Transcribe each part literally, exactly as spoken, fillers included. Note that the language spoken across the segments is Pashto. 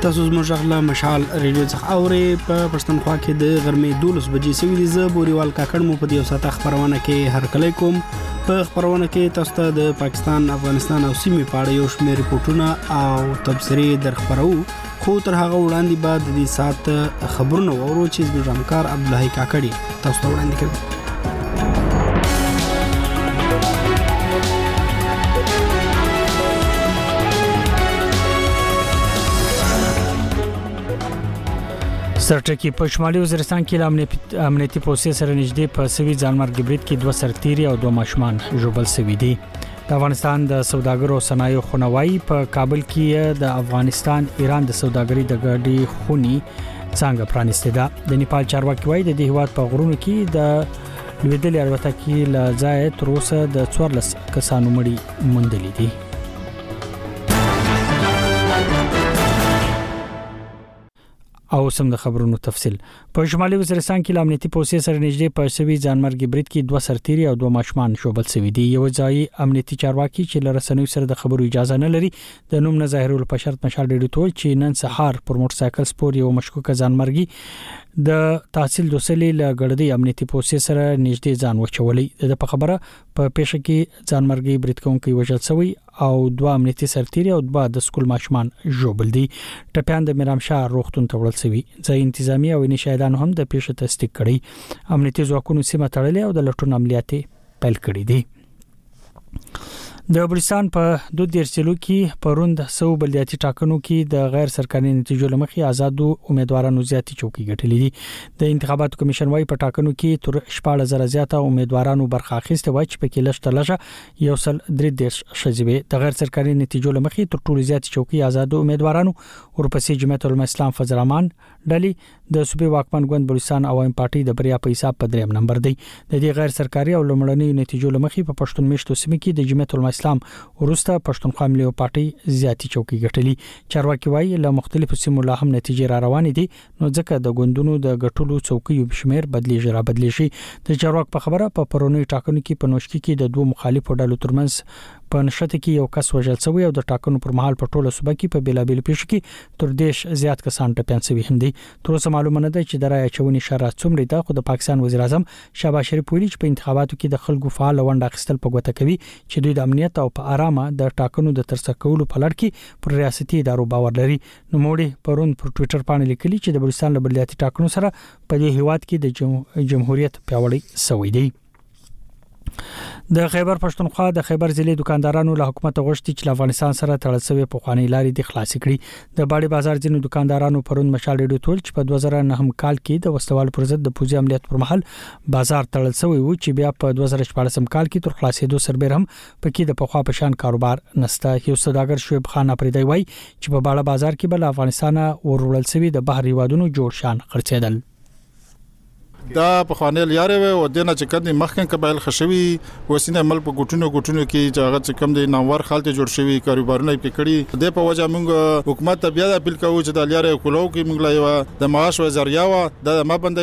تاسو زموږ غلا مشال ریډیو څخه اوري په پښتونخوا کې د غرمې دولس بجې سوي دي. زه بوريوال کاکړ مو په دې وساته خبرونه کې هر کله کوم. په خبرونه کې تاسو ته د پاکستان، افغانستان او سیمې په اړه یو شمېر ریپورتونه او تبصرې درخبرو. خو تر هغه وړاندې بعد د دې سات خبرونه اورو چې زموږ همکار عبدالله کاکړي تاسو ته وړاندې کوي. سرټکی په شمالي وزیرستان کې امنیتي پولیسو سره نږدې په سوي ځانمرګ برید کې دوه سرتیري او دوه ماشومان ژوبل شوي دي. د افغانستان د سوداګرو صنایع خونوي په کابل کې د افغانستان ایران د سوداګرۍ د ګاډي خوني څنګه پرانیسته ده. د نیپال چارواکي وايي د دې هیواد په غرونو کې د لویدلې الوتکې له ځای تر اوسه د څوارلس کسانو مړي موندلي دي. او سم د خبرونو تفصيل. په شمالي وزیرستان کې امنیتي پولیسو سره نږدې په سوي ځانمرګ برید کې دوه سرتیري او دوه ماشومان شوبل شوي دي. یو ځای امنیتي چارواکي چې لرسنوي سره د خبرو اجازه نه لري د نوم نه ظاهرول په شرط مشال ډیډو ټول چې نن سهار پر موټر سایکل سپور یو مشکوک ځانمرګي د تحصیل دوسلې له ګړدی امنیتي پولیسو سره نږدې ځان وچولې. د په خبره په پیښه کې ځانمرګي برید کوونکي وژل شوی او دوه امنیتي سرتیري او دوه د سکول ماشومان ژوبل دي. ټپيان د میرامشاه روغتون ته وړل شوی. ځای انتظامی او نشایدان هم د پیښې تصدیق کړي. امنیتي ځواکونو سیمه تړلې او د لټون عملیات پیل کړي دي. د بلوچستان په دوه دیرسلو کې پروند سو بلدیاتي ټاکنو کې د غیر سرکاري نتیجو لمخې آزادو امیدوارانو زیاتې چوکۍ ګټلې دي. د انتخاباتو کمیشن وايي په ټاکنو کې تر شپږ زره زیاته امیدوارانو برخه اخیسته وای چې په کې لږ تر لږه یو سل درې دیرش شذبه د غیر سرکاري نتیجو لمخې تر ټولو زیاتې چوکۍ آزادو امیدوارانو ورپسې جمعیت العلماء اسلام فضل الرحمن ډلې د صوبې واکمن ګوند بلوچستان عوام پارټي د بریا په حساب په دریم نمبر دی. د دې غیر سرکاري او لومړنۍ نتیجو لمخې په پښتون میشتو سیمه کې د جمعیت العلماء اسلام ورسته پښتونخوا ملي پارټي زیاتې چوکۍ ګټلې. چارواکي وايي له مختلفو سیمو لا هم نتیجې را روانې دي نو ځکه د ګوندونو د ګټلو چوکۍ بشمیر بدلیږي را بدلیږي. د چارواک په خبره په پرونی ټاکنو کې په نوشکی کې د دوه مخالفو ډلو ترمنځ په نشته کې یو کس وژل شوی او د ټاکنو پر مهال په ټوله صوبه کې په بیلابیل پیښو کې تر دیش زیات کسان ټپيان شوي هم دي. تر اوسه معلومه نه ده چې د رای چونی شرعه څومره ده. خو د پاکستان وزیر اعظم شهباز شریف ویلي چې په انتخاباتو کې د خلکو فعال ونډه اخیستل په ګوته کوي چې دوی د امنیت او په آرامه د ټاکنو د ترسره کولو په لړ کې پر ریاستي ادارو باور لري. نو موړي پرون پر ټوئیټر باندې لیکلي چې د بلوچستان له بلدیاتي ټاکنو سره په دې هیواد کې د جمهوریت پیاوړی شوی دی. د خیبر پښتونخوا د خیبر ضلع دکاندارانو له حکومت غوښتي چې افغانستان سره تړل شوی په خواني لارې د خلاص کړي. د باړي بازار ځینو دکاندارانو پرون مشال ډیډو ټول چې په دوه زره نه کال کې د وسوال پر ضد د پوځي عملیات پر مهال بازار تړل شوی و چې بیا په دوه زره شپږ کال کې تر خلاصېدو سربېر هم پکې د پخوا پشان کاروبار نسته. یو سوداګر شعیب خان اپریدی وای چې په باړه بازار کې بل افغانستان ورول شوی د بهر هیوادونو جوړ شان خرڅېدل. دا په خوانې لیارې و او دنه چې کدي مخکې قبایل خشوي وسینه مل په ګټونو ګټونو کې چې هغه چې کم دي نامور خالته جوړ شوی کاروبارونه پکړي. د په وجه موږ حکومت ته بیا د اپیل کوو چې د لیارې کولو کې موږ لا یو د معاش و ذریعہ و د ما بندي.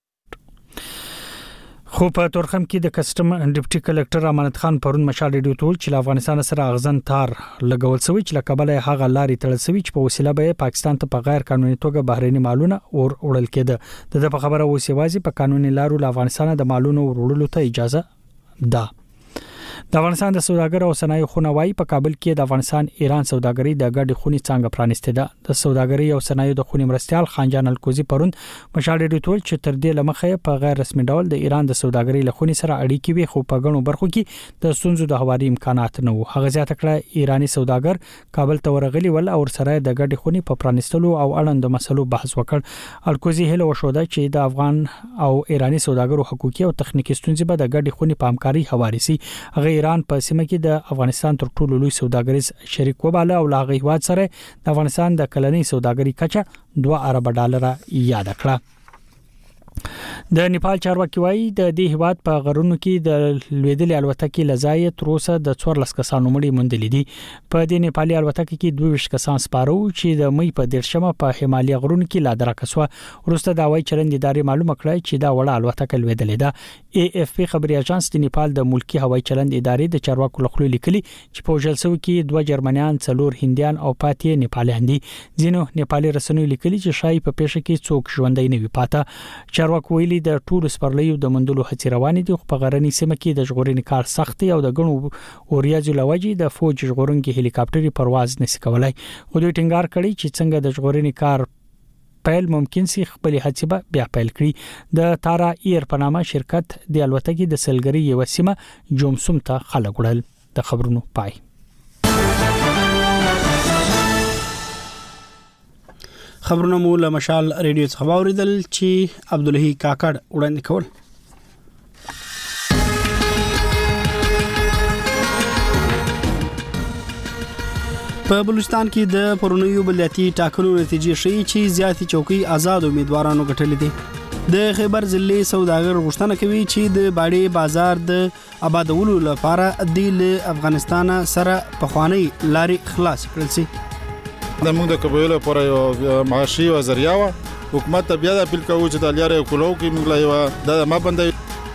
خو په تورخم کې د کسٹم ډیپټي کلکټر امانت خان پرون مشال ډیډیو ټول چې افغانستان سره اغزن تار لګول شوی چې لکبله هغه لاري تړل شوی چې په وسیله به پاکستان ته په غیر قانوني توګه بهرني مالونه اور وړل کېده. د په خبره وسی وازي په قانوني لارو له افغانستان د مالونو وړلو ته اجازه ده. د افغانستان د سوداګر او صنایع خونوي په کابل کې د افغانستان ایران سوداګرۍ د ګډ خونی څنګه پرانیسته ده. د سوداګرۍ او صنایع د خونی مرستيال خانجان الکوزي پرون مشال ډیډیو ټول چې تر دې لمخه په غیر رسمي ډول د ایران د سوداګرۍ له خونی سره اړیکې وي خو په غنو برخو کې د سونزو د هواري امکانات نه وو. هغه زیاته کړه ایرانی سوداګر کابل ته ورغلي ول او سره د ګډ خونی په پرانیستلو او اړوند مسلو بحث وکړ. الکوزي هله وشوده چې د افغان او ایرانی سوداګرو حقوقي او تخنیکی ستونزې به د ګډ خونی په همکاري هواري سي. هغه ایران په سیمه کې د افغانستان تر ټولو لوی سوداګریز شریک وباله او لاغه هیواد سره د افغانستان د کلنۍ سوداګري کچه دوه ارب ډالر یاد کړه. د نیپال چارواکي وایي د دې هیواد په غرونو کې د لویدلې الوتکې لزای تر اوسه د څوارلس کسانو مړي موندل دي. په دې نیپالي الوتکې کې دوه ویشت کسان سپارو چې د مې په دیرشمه په هیمالیا غرونو کې لا درکسوه. ورسته د هوایي چلند ادارې معلومه کړه چې دا وړه الوتکه لویدلې ده. ای اف پی خبري اژانس د نیپال د ملکی هوایي چلند ادارې د چارواکو لخوا لیکلي چې په وژل شوی کې دوه جرمنیان، څلور هندیان او پاتې نیپالیان دي. ځینو نیپالي رسنیو لیکلي چې شای په پیښه کې څوک ژوندۍ نه وي پاته. چارواکو ویلي د ټول سپرلیو د مندلو هڅې روانې دي. په غرنی سیمه کې د ژغورنې کار سخت او د غنو اوریاځو لوجي د فوج ژغورونکي هلیکاپټري پرواز نشي کولای. خو دوی ټینګار کړی چې څنګه د ژغورنې کار پیل ممکن سي خپل هڅې به بیا پیل کړي. د تارا ایر په نامه شرکت د الوتکې د سلګری یو سیمه جومسوم ته خلک وړل. د خبرونو پای. خبرونه مو له مشال ریډیو څخه واوریدل چې عبدالهی کاکړ وړاندې کول. په بلوچستان کې د پرونیو بلدیاتي ټاکنو نتیجې ښیي چې زیاتې چوکۍ آزاد امیدوارانو ګټلې دي. د خیبر ضلع سوداګر غوښتنه کوي چې د باډي بازار د آبادولو لپاره د افغانستان سره پخوانی لارې خلاص کړل شي. د موږ د قبایلو پر یو معاشي او ذریعہ حکومت ته بیا د اپیل کوو چې د لیارې کولو کې موږ لا یو د ما بندوي.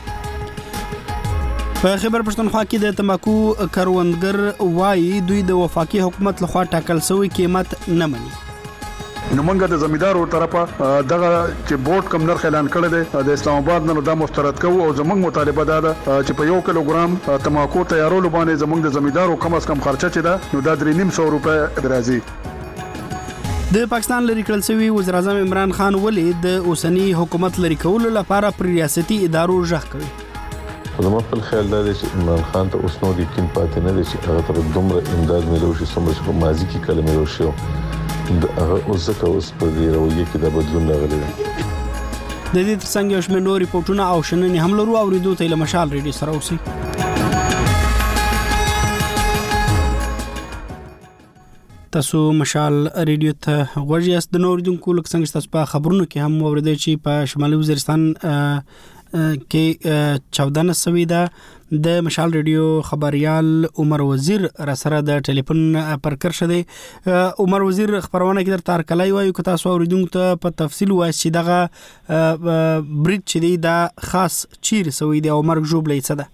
په خیبر پښتونخوا کې د تماکو کروندګر وایي دوی د وفاقي حکومت لخوا ټاکل شوی قیمت نه مني. نو موږ د زمیدارو طرفه دغه چې بورډ کم نرخ اعلان کړی دی د اسلام آباد نه د مسترد کوو او زموږ مطالبه ده چې په یو کیلوګرام تماکو تیارولو باندې زموږ د زمیدارو کم از کم خرچه چي ده نو د درې نیم سو روپے راځي. د پاکستان لري کړل شوی وزیر اعظم عمران خان ولې د اوسنی حکومت لري کولو لپاره پر ریاستي ادارو ژغ کوي. زما په خیال دا چې عمران خان ته اوس نو د یقین پاتې نه دی چې هغه ته دومره امداد ملو شي څومره په ماضي کې کله ملو شو. د هغه اوس ځکه اوس په دې رویه کې د بدلون راغلی دی. د دې ترڅنګ یو شمېر نور ریپورتونه او شننې هم لرو اوریدو ته له مشال ریډیو سره اوسئ. تاسو مشال ریډیو ته غوږی یاست. د نور دونکو لکه څنګه تاسو په خبرونو کې هم اوریدل چې په شمالي وزیرستان کې چودانه سوي ده. د مشال ریډیو خبريال عمر وزیر را سره د ټلیفون پر کر شدی. عمر وزیر خبرونه کې در تار کلای وایو که تاسو اوریدونکو ته په تفصیل وایي چې دغه بریټ چې دی دا خاص چیر سوي دی او مرګ جوړلې څه ده.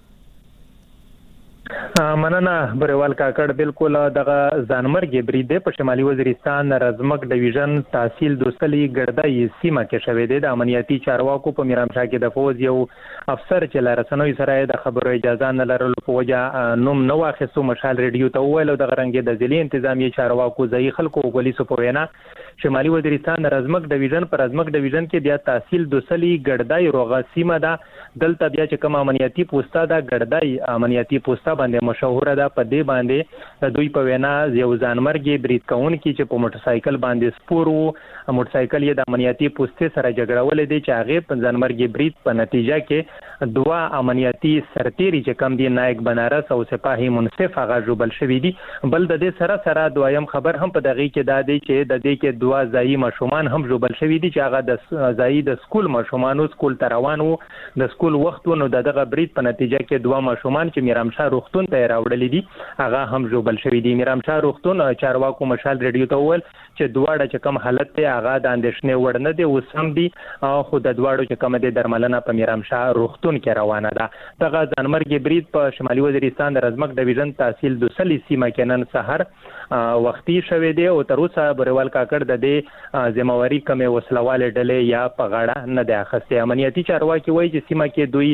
مننه بریوال کاکړ. بالکل دغه ځانمرګ برید په شمالي وزیرستان رزمک ډیویژن تحصیل دوستلی ګردای سیمه کې شوې ده. د امنیتي چارواکو په میرامشاه کې د فوج یو افسر چې لارسنوي سره د خبرو اجازه نه لرلو په وجه نوم نو واخیستو مشال ریډیو ته ویل د غرنګ د ضلع انتظامی چارواکو ځای خلکو پولیسو په وینا شمالي وزیرستان رزمک ډیویژن پر رزمک ډیویژن کې بیا تحصیل دوستلی ګردای روغه سیمه ده. دلته بیا چې کوم امنیتي پوسټه ده ګردای امنیتي پوسټه باندې مشهور ده. په دې باندې دوی په وینا یو ځانمرګي برید کون کې چې په موټر سایکل باندې سپور وو. موټر سایکل یې د امنیتي پوسټې سره جګړول دي چې هغه په ځانمرګي برید په نتیجه کې دوه امنیتي سرتیري چې کم دي نایک بنارس او سپاهي منصف هغه جوړل شوی دي. بل د دې سره سره دویم خبر هم په دغه کې دا دی چې د دې کې دوه ځایي مشومان هم جوړل شوی دي چې هغه د ځایي د سکول مشومانو سکول تروان وو د سکول وختونو دغه برید په نتیجه کې دوه مشومان چې میرامشاه روغتون ته راوړل دي هغه هم جوړل شوی دي. میرامشاه روغتون چارواکو مشال ریډیو ته وویل چې دواړه چې کوم حالت ته هغه د اندېښنې وړ نه دي اوس هم دي خو د دواړو چې کوم د درملنه په میرامشاه روغتون کې روانه ده. دغه ځانمرګي برید په شمالي وزیرستان د رزمک ډیویژن تحصیل دوسلی سیمه کې نن سحر وختي شوې دي او تر اوسه بریوال کاکړ د دې ذمہواری کمه وسلواله ډلې یا په غاړه نه ده اخیسته. امنیتي چارواکي وایي چې سیمه کې دوی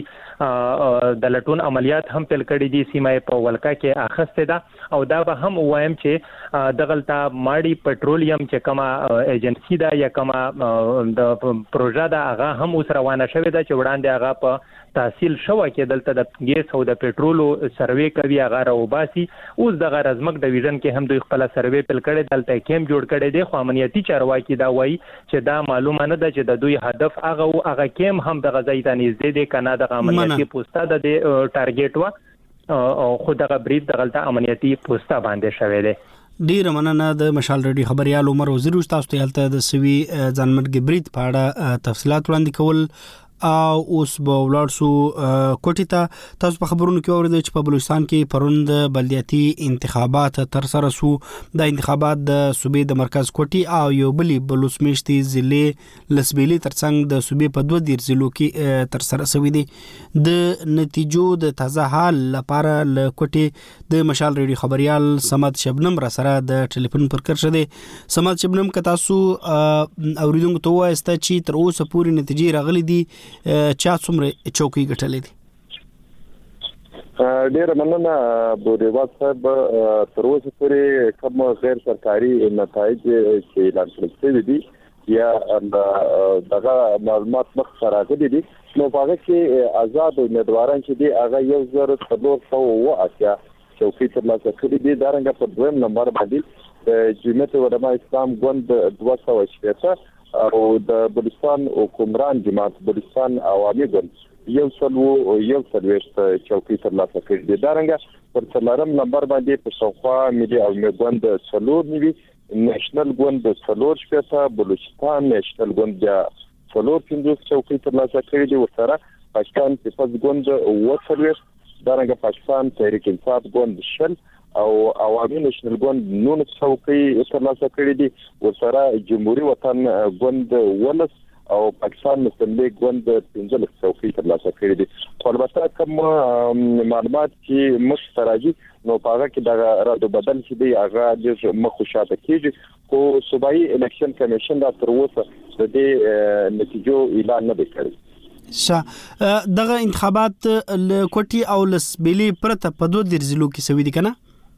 د لټون عملیات هم پیل کړي دي. سیمه په ولکا کې اخیسته ده او دا به هم وایم چې دغلطه ماړی پټرولیم چې کومه ایجنسی ده یا کومه د پروژه ده هغه هم اوس روانه شوې ده چې وړاندې هغه په تحصیل شوه کې دلته د ګیس او د پټرولو سروې کوي هغه راوباسي. اوس دغه رزمک ډیویژن کې هم دوی خپل سروې پیل کړي دلته کیم جوړ کړي دي. خو امنیتي چارواکي دا وایي چې دا معلومه نه ده چې د دوی هدف هغه او هغه کیم هم دغه ځای ته نږدې دي کنه د امنیتي پوسټه د ټارګټ و او خو دغه برید دغلطه امنیتي پوسټه باندې شوی دی. ډیر مننه د مشال ریډیو خبريال عمر وزیر تاسو ته هلته د سوي ځانمرګي برید په اړه تفصيلات وړاندې کول او اوس به ولاړ سو کوټی ته. تاسو په خبرونو کې اوریدل چې په بلوچستان کې پروند بلدیاتي انتخابات تر سره سو. د انتخابات د صوبې د مرکز کوټی او یو بلی بلوچمیشتي ضلع لسبيلي ترڅنګ د صوبې په دوه دیر ضلعو کې تر سره شوې دي. د نتیجو د تازه حال لپاره ل کوټی د مشال ریډیو خبريال سمد شبنم را سره د ټلیفون پر کړ شده. سمد شبنم که تاسو اوریدونکو ته وایسته چې تر اوسه پورې نتیجې راغلي دي چا څومره چوکۍ ګټلې دي؟ ډیر مننه بوريوال صاحب. تر اوسه پورې کوم غیر سرکاري نتایج چې اعلان کړل شوي دي یا دغه معلومات مخ راغلي دي نو په هغه کې آزاد امیدواران چې دي هغه یو زر څلور سوه اتیا چوکۍ ترلاسه کړي دي. دا رنګه په دویم نمبر باندې د جمعیت علماء اسلام ګوند دوه سوه شپږ او د بلوچستان حکمران جماعت بلوچستان عوامي ګوند یو سلو یو سلويشت چوکۍ ترلاسه کړي دي. دا رنګه پر څلورم نمبر باندې په شاوخوا ملي عوامي ګوند څلور نیوي، نېشنل ګوند څلور شپږ، بلوچستان نېشنل ګوند بیا څلور پنځوس چوکۍ ترلاسه کړي دي. ورسره پاکستان پیپلز ګوند اووه څلوېښت، دا رنګه پاکستان تحریک انصاف ګوند شل او عوامي نېشنل ګوند نولس چوکۍ ترلاسه کړي دي. ورسره جمهوریت وطن ګوند ولس او پاکستان مسلم لیگ ګوند پنځلس چوکۍ ترلاسه کړي دي. خو البته کوم معلومات چې مخ تراجي نو په هغه کې دا رادو بدل چې دی هغه د مخ شاته کېږي. خو صوبایي الیکشن کمیشن دا تر اوسه د دې نتیجو اعلان نه کړی. شه دغه انتخابات ل کوټي او لسبيلي پرته په دوه دیر ضلعو کې سوي دي کنه؟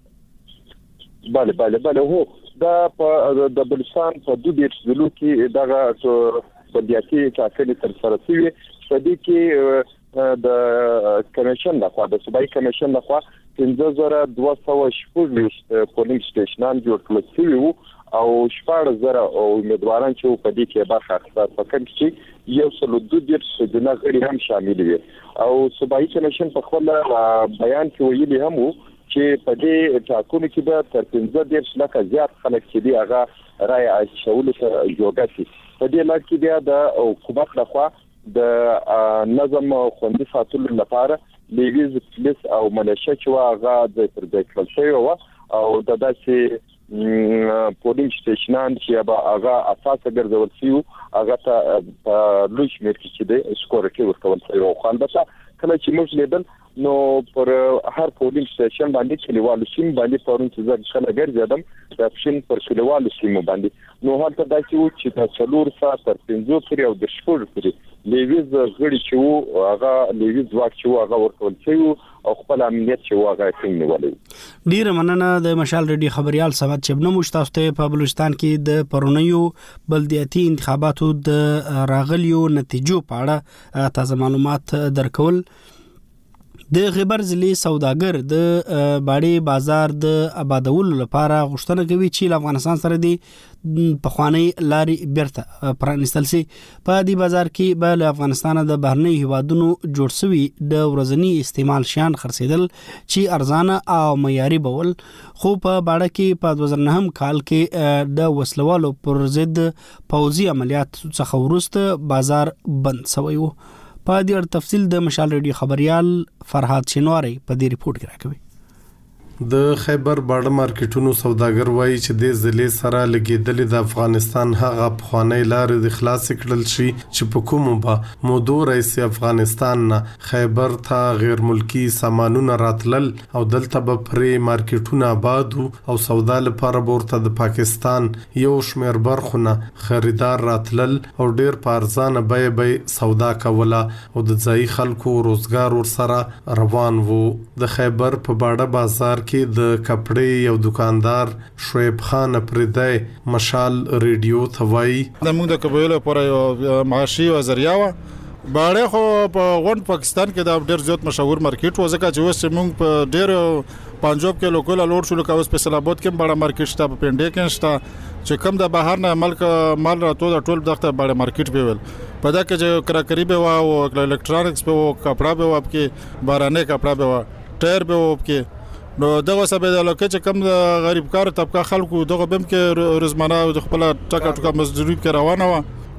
bale bale bale هو دا په د بلوچستان په دوه دیر ضلعو کې دغه بلدیاتي ټاکنې تر سره شوي. په دې کې د کمیشن لخوا د صوبایي کمیشن لخوا پنځه زره دوه سوه شپږ پولینګ سټیشنان جوړ کړل شوي وو او شپږ زره امیدواران چې په دې کې برخه اخیستل په کوم کې یو سلو دوه دیر سجنا غړي هم شامل دي. او صوبایي کمیشن په خپل بیان کې ویلي هم وو چې په دې ټاکنو کې به تر پنځه دېرش لکه زیات خلک چې دي هغه رایه اچولو ته جوګه شي. په دې لړ کې بیا د حکومت لخوا د نظم خوندي ساتلو لپاره لیویز پولیس او ملیشه چې هغه د پرځای کړل شوی و او د داسې پولینګ سټیشنان چې به هغه اساسه ګرځول شي هغه ته لوش مرکز چې د سکورټي ورکول شوی او خالبته کله چې موږ لیدل نو پر هر پولینګ سټیشن باندې کلیوالو سیم باندې پرون چې زه خلک ګرځیدم د اپشن پر کلیوالو سیم باندې نو هلته داسې و چې د څلور ساعت تر پنځه پورې او د شپږ پورې لیویز غړي چې وو هغه لیویز واک چې وو هغه ورکول شوی او خپل امنیت چې وو هغه څنګه نیولې. ډیر مننه د مشال ریډیو خبريال سمات چې نو مشتاسته په بلوچستان کې د پرونیو بلدیاتي انتخاباتو د راغلیو نتیجو په اړه تازه معلومات درکول. د خبر ضلع سوداګر د باړې بازار د آبادولو لپاره غوښتنه کوي چې افغانستان سره د پخوانی لاري بیرته پرانستل شي. په دې بازار کې به له افغانستان د بهرنی هیوادونو جوړ شوی د ورځنی استعمال شیان خرڅیدل چې ارزانه او معیاري بول. خو په باړه کې په دوه زره نهم کال کې د وسلوالو پر ضد پوځي عملیات څخه وروسته بازار بند شوی و. په دې اړه تفصیل د مشال ریډیو خبريال فرحات شینواری په دې ریپورت کې راکوي. د خیبر باړه مارکیټونو سوداګر وایي چې د ضلع سره لګیدل د افغانستان هغه پخوانی لارې د خلاص کړل شي چې په کومه به مودو رئیس افغانستان نه خیبر ته غیر ملکی سامانونه راتلل او دلته به پرې مارکیټونه آباد او سودا لپاره ورته د پاکستان یو شمیر برخونه خریدار راتلل او ډیر په ارزانه بیه به سودا کوله او د ځای خلکو روزګار ورسره روان وو. د خیبر په باړه بازار کې د کپړې یو دکاندار شعیب خان پردای مشال ریډیو ثوای د موږ د قبیله پر یو معاشي او ذریعہ باړې خو په غون پاکستان کې د ډېر زیات مشهور مارکیټ و ځکه چې اوس موږ په ډېر پنجاب کې لوکل لوړ شو لکه اوس په سلابات کې باړه مارکیټ شته په پنډې کې شته چې کم د بهر نه ملک مال راتو د ټول دغه باړه مارکیټ به ول په دا کې چې کراکری به وا او الکترونکس به او کپڑا به و کې بارانه کپڑا به و ټایر به و کې نو دغه سبب د لکه چې کم غریب کار طبقه خلکو دغه بم کې روزمانه د خپل ټکا ټکا مزدوري کې روانه و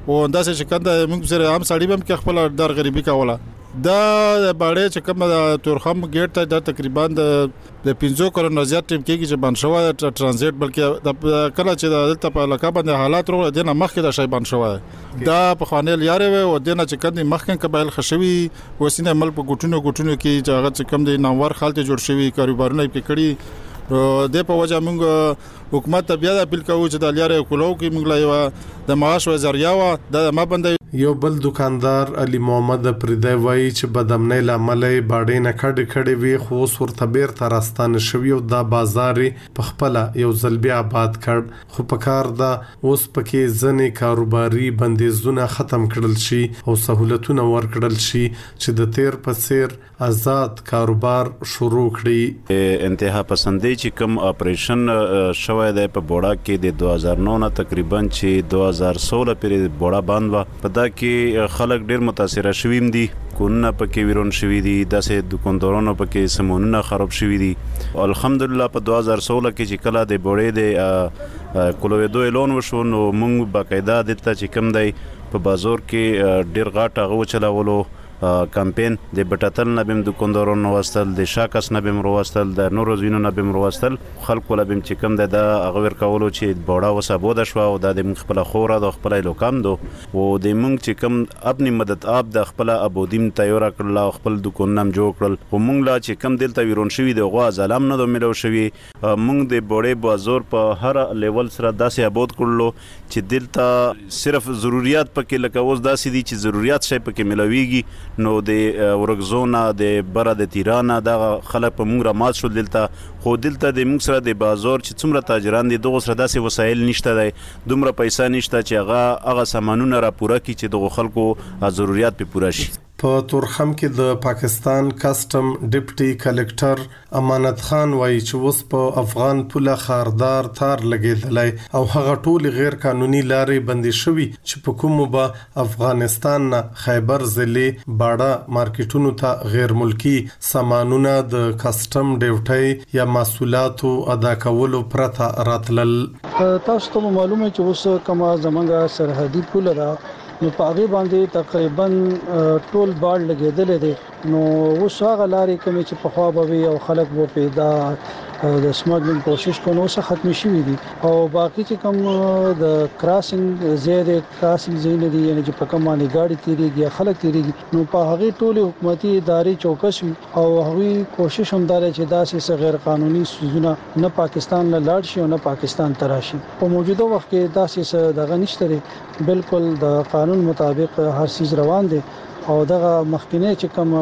او انداسه چې کنده موږ سره عام سړی هم کې خپل در غریبي کوله دا باندې چې کوم د تورخم ګیټ ته د تقریبا د پنځو کرونا زیات ټیم کې چې بند شو د ترانزیت بلکې د کله چې د دلته په علاقه باندې حالات ورو دینه مخکې د شی بند شو دا په خوانل یاره و دینه چې کدي مخکې قبایل خشوي وسینه مل په ګټونو ګټونو کې چې هغه چې کم دي نامور خالته جوړ شوی کاروبارونه په کړي د په وجه موږ حکومت ته بیا د اپیل کوو چې د لیاره کولو کې موږ لا یو د معاش و ذریعہ و د ما باندې یو بل دکاندار علي محمد پردای وایي چې بدامنۍ لاملې باډې نه کډې کډې وی خو صورت بیر ترستان شوی او د بازار په خپل یو ځل بیا آباد کړ خو په کار دا اوس پکې ځنې کاروباري بندیزونه ختم کړل شي او سہولتونه ورکړل شي چې د تیر په څیر آزاد کاروبار شروع کړي انتها پسندي چې کوم اپریشن شوی دی په بوډا کې د دوه هزار نو نه تقریبا چې دوه هزار سولہ پرې بوډا باندې و په دا کې خلک ډیر متاثر شویم دي کونه پکې ویرون شوی دي داسې دکاندارانو پکې سمونونه خراب شوی دي الحمدلله په دوه هزار سولہ کې چې کله د بوډې د کولویدو اعلان وشو نو موږ باقاعده د ته چې کوم دی په بازار کې ډیر غاټه غو چلاولو کمپین د بټاتل نه بیم دکاندارانو واستل د شاکس نه بیم واستل د نورو زینو نه بیم واستل خلکو له بیم چې کوم د اغور کولو چې بوډا وسابو د شو او د خپل خوره د خپل لوکام دو او د مونږ چې کوم خپل مدد اپ د خپل ابودیم تیار کړل خپل دکان نام جوړ کړل او مونږ لا چې کوم دلته ویرون شوی د غوا ظلم نه ملو شوی مونږ د بوډې بازار په هر لیول سره داسې ابود کړلو چې دلته صرف ضرورت پکې لکه اوس داسې دي چې ضرورت شي پکې ملويږي نو د ورګزونه د بره د تیرانه د خلک په موږ را مات شو دلته خو دلته د موږ سره د بازار چې څومره تاجران دي دغه سره داسې وسایل نشته دی دومره پیسې نشته چې هغه هغه سامانونه را پوره کړي چې دغه خلکو ضرورت په پوره شي په تورخم کې د پاکستان کسٹم ډیپټي کلکټر امانت خان وایي چې اوس په افغان پوله خاردار تار لګیدلای او هغه ټول غیر قانوني لارې بندي شوي چې په کومو به افغانستان نه خیبر ضلع باډا مارکیټونو ته غیر ملکی سامانونه د کسٹم ډیوټي یا مسولاتو ادا کولو پرته راتلل تاسو ته معلومه چې اوس کومه زمونږه سرحدي پوله ده نو پاغي باندې تقریبا ټول باډ لګیدل دي نو اوس هغه لارې کوم چې په خوا به او خلک وو پیدا د سمګلینګ کوشش کوي اوس ختم شي دي او باقي چې کوم د کراسینګ زیاده کراسینګ زین دي یعنی چې په کوم باندې گاډي تیریږي خلک تیریږي نو په هغه ټول حکومتي ادارې چوکس او هغوی کوشش هم دار چې داسې غیر قانوني سوزونه نه پاکستان نه لاړ شي او نه پاکستان تراشي په موجوده وخت کې داسې دغه نشته بالکل د قانون مطابق هر چیز روان دي او دغه مخکنه چې کوم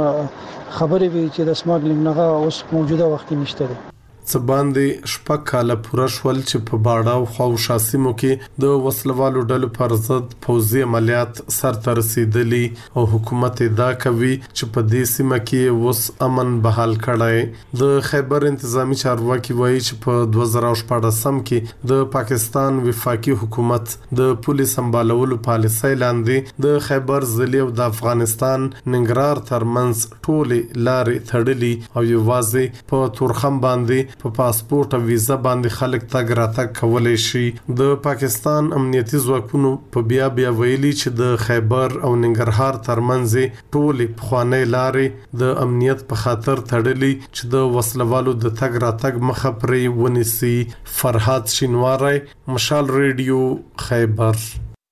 خبرې وی چې د سمګلینګ نه اوس موجوده وخت کې نشته دي څه باندې شپږ کاله پوره شول چې په باډا او خو شاسمو کې د وسلوالو ډلو پر ضد پوځي عملیات سرته رسیدلي او حکومت دا کوي چې په دې سیمه کې اوس امن بحال کړای د خیبر انتظامی چارواکي وایي چې په دوه زره شپږ سم کې د پاکستان وفاقي حکومت د پولیس سمبالولو پالیسۍ لاندې د خیبر ضلع او د افغانستان ننګرهار ترمنځ ټولې لارې تړلي او یوازې په تورخم باندې په پاسپورت او ویزا باندې خلک تګ راتګ کولای شي د پاکستان امنیتي ځواکونو په بیا بیا ویلي چې د خیبر او ننګرهار ترمنځ ټولې پخوانۍ لارې د امنیت په خاطر تړلي چې د وسلوالو د تګ راتګ مخه پرې ونیسي فرحات شینواری مشال ریډیو خیبر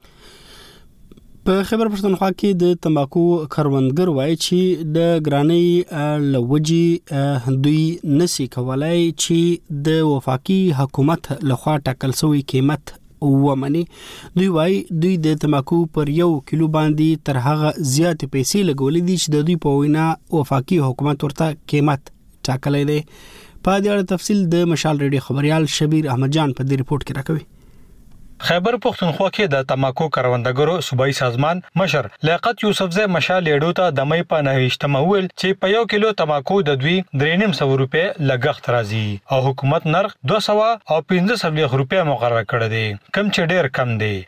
په خیبر پښتونخوا کې د تمباکو کاروندګر وایي چې د ګرانۍ لوجي دوی نسی کولای چې د وفاقي حکومت لخوا ټاکل شوی قیمت ومني دوی وایي دوی د تمباکو پر یو کیلو باندې تر هغه زیات پیسې لګولې دي چې د دوی په وینا وفاقي حکومت ورته قیمت ټاکلې دی په دې اړه تفصیل د مشال ریډیو خبريال شبیر احمد جان په دې ریپورت کې راکوي خیبر پښتونخوا کې د تماکو کاروندګرو صوبایي سازمان مشر لیاقت یوسفزی مشال لیډو ته د مې په نهشتمه ویل چې په یو کیلو تماکو د دوی درې نیم سو روپے لګښت راځي او حکومت نرخ دوه سوه او پنځه سوه روپے مقرره کړی دی کم چې ډیر کم دی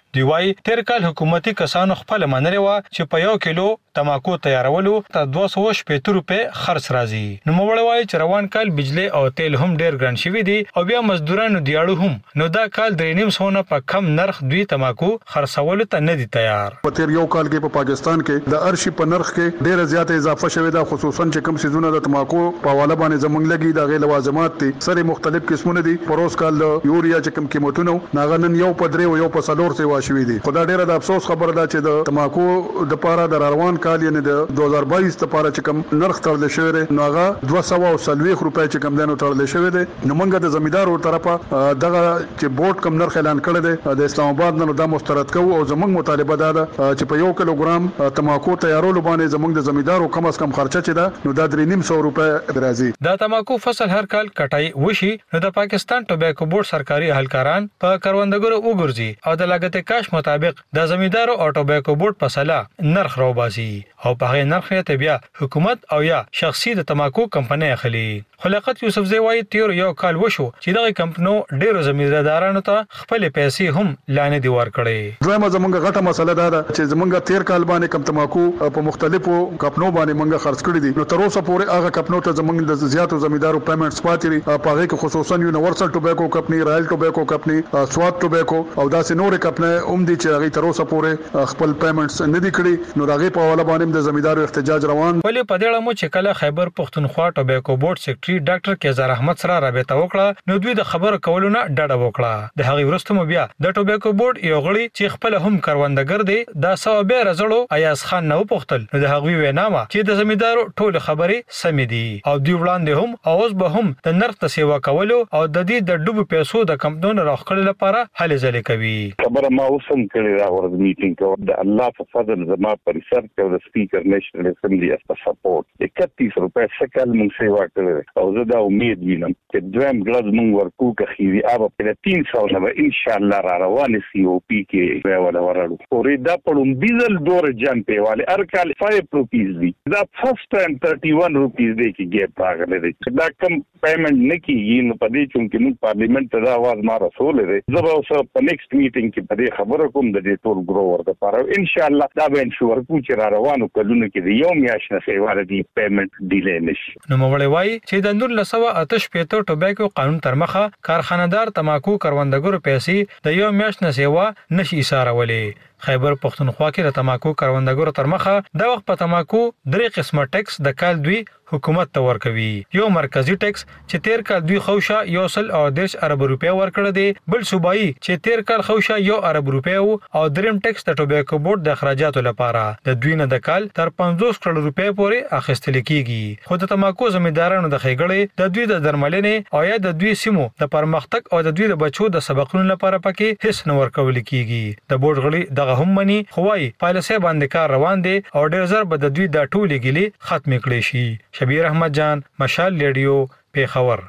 دی وايي تیر کال حکومتي کسانو خپل منلې و چې په یو کیلو تماکو تیارولو ته دوه سوه شپږ روپۍ خرڅ راځي. نو موږ وایي چې روان کال بجلی او تیل هم ډیر ګران شوي دي او بیا مزدورانو دیاړو هم نو دا کال درې نیم سوه په کم نرخ دوی تماکو خرڅولو ته نه دي تیار. په تیر یو کال کې په پاکستان کې د ارشي په نرخ کې ډیره زیاته اضافه شوې ده، خصوصا چې کوم سيزونه د تماکو په حواله باندې زمونږ لګي د غیر لوازمات دي سره مختلف قسمونه دي. پروس کال یوریا چې کوم قیمتونه ناغه نن یو په درې او یو په څلور سي واشوي دي. خدای ډیره د افسوس خبره ده چې د تماکو د پاره د روان کال یعنی د دوه هزار بایس لپاره چې کوم نرخ تړل شوی دی نو هغه دوه سوه څلوېښت روپۍ چې کوم دنو تړل شوی دی. نو موږ د زمیدارو طرفه دغه چې بورډ کوم نرخ اعلان کړی دی د اسلام آباد نه دا مسترد کوو او زموږ مطالبه ده چې په یو کیلوګرام تماکو تیارولو باندې زموږ د زمیدارو کم از کم خرچه چې ده نو دا درې نیم سوه روپۍ راځي. دا تماکو فصل هر کال کټای وشي نو د پاکستان ټوباکو بورډ سرکاري اهلکاران په کروندګرو وګرځي او د لاګت کاش مطابق د زمیدارو او ټوباکو بورډ فصله نرخ راوباسي او په هغه نرخ ته بیا حکومت او یا شخصي د تماکو کمپنۍ اخلي. خلاقت یوسفزی وایي تیر یو کال وشو چې دغه کمپنو ډیرو زمیندارانو ته خپل پیسې هم لاندې دی ورکړي. دویمه زمونږ غټه مسله ده چې زمونږ تیر کال باندې کم تماکو په مختلفو کمپنو باندې مونږ خرڅ کړی دي. نو تر اوسه پورې هغه کمپنو ته زمونږ د زیاتو زمیندارو پیمنټس پاتې دي. په هغه کې خصوصا یونیورسل ټوباکو کمپنی، رائل ټوباکو کمپنی، سواد ټوباکو او داسې نورې کمپنۍ هم دي چې هغه تر اوسه پورې خپل پیمنټس نه دي کړی. نو هغه په حواله باندې د زمیندارو احتجاج روان. ولې په دې اړه مو چې کله خیبر پښتونخوا ټوباکو بورډ سیکریټري ډاکټر کیزار احمد سره رابطه وکړه نو دوی د خبرو کولو نه ډډه وکړه. د هغې وروسته مو بیا د ټوباکو بورډ یو غړي چې خپل هم کروندګر دی دا سوه بیا رزړو ایاز خان نه وپوښتل نو د هغوی وینا وه چې د زمیندارو ټولې خبرې سمې دي او دوی وړاندې هم اوس به هم د نرخ د سیوا کولو او د دې د ډوبو پیسو د کمپنیو راخړلو لپاره هلې ځلې کوي. خبره ما اوس هم کړې ده ورځ میټینګ کې د الله په فضل زما په ریسرچ او د سپیکر نېشنل اسمبلی اس په سپورټ اکتیس روپۍ سکل مونږ سیوا کړې او زه دا امید وینم چې دویم ګلز مونږ ورکو که خیری آب په تین سوه نه به انشاءالله را روانې سی او پی کې بیا ولا ورړو پورې دا پړم بیزل دور جان پیواله هر کال فایو روپیز دی دا فرست ټایم تھرٹی ون روپیز دی کې ګیپ راغلی دی دا کم پیمنٹ نه کیږي نو په دې چونکې موږ پارلیمنت ته دا आवाज ما رسول دی زه به اوس په نیکسټ میټینګ کې په دې خبره کوم د دې ټول ګروور لپاره انشاءالله دا به انشور کو چې را روانو کلونه کې د یو میاشت نه سیواره دی پیمنٹ ډیلی نشي. نو موږ وایي چې د نولس سوه اته شپېته ټوباکو قانون تر مخه کارخانه‌دار تماکو کروندګرو پیسې د یو میاشت نه سیوا نشي ایسارولی. خیبر پښتونخوا کې د تماکو کروندګرو تر مخه د وخت په تماکو درې قسمه ټیکس د کال دوی حکومت ته ورکوي. یو مرکزی ټیکس چې تیر کال دوی خوشه یو سل او دیرش ارب روپۍ ورکړه دي، بل صوبایي چې تیر کال خوشه یو ارب روپۍ او دریم ټیکس د ټوباکو بورډ د اخراجاتو لپاره د دوی نه د کال تر پنځوس کروڑ روپۍ پورې اخیستل کیږي. خو د تماکو زمیندارانو د خېګړې د دوی د درملنې او یا د دوی سیمو د پرمختګ او د دوی د بچو د سبقونو لپاره پکې هیڅ نه ورکول کیږي. د بورډ غړي دغه هم مني خو وايي پالیسي باندې کار روان دي او ډېر زر به د دوی د ټولې ګیلې ختم کړي شي. شبیر احمد جان، مشال ریډیو، پیښور.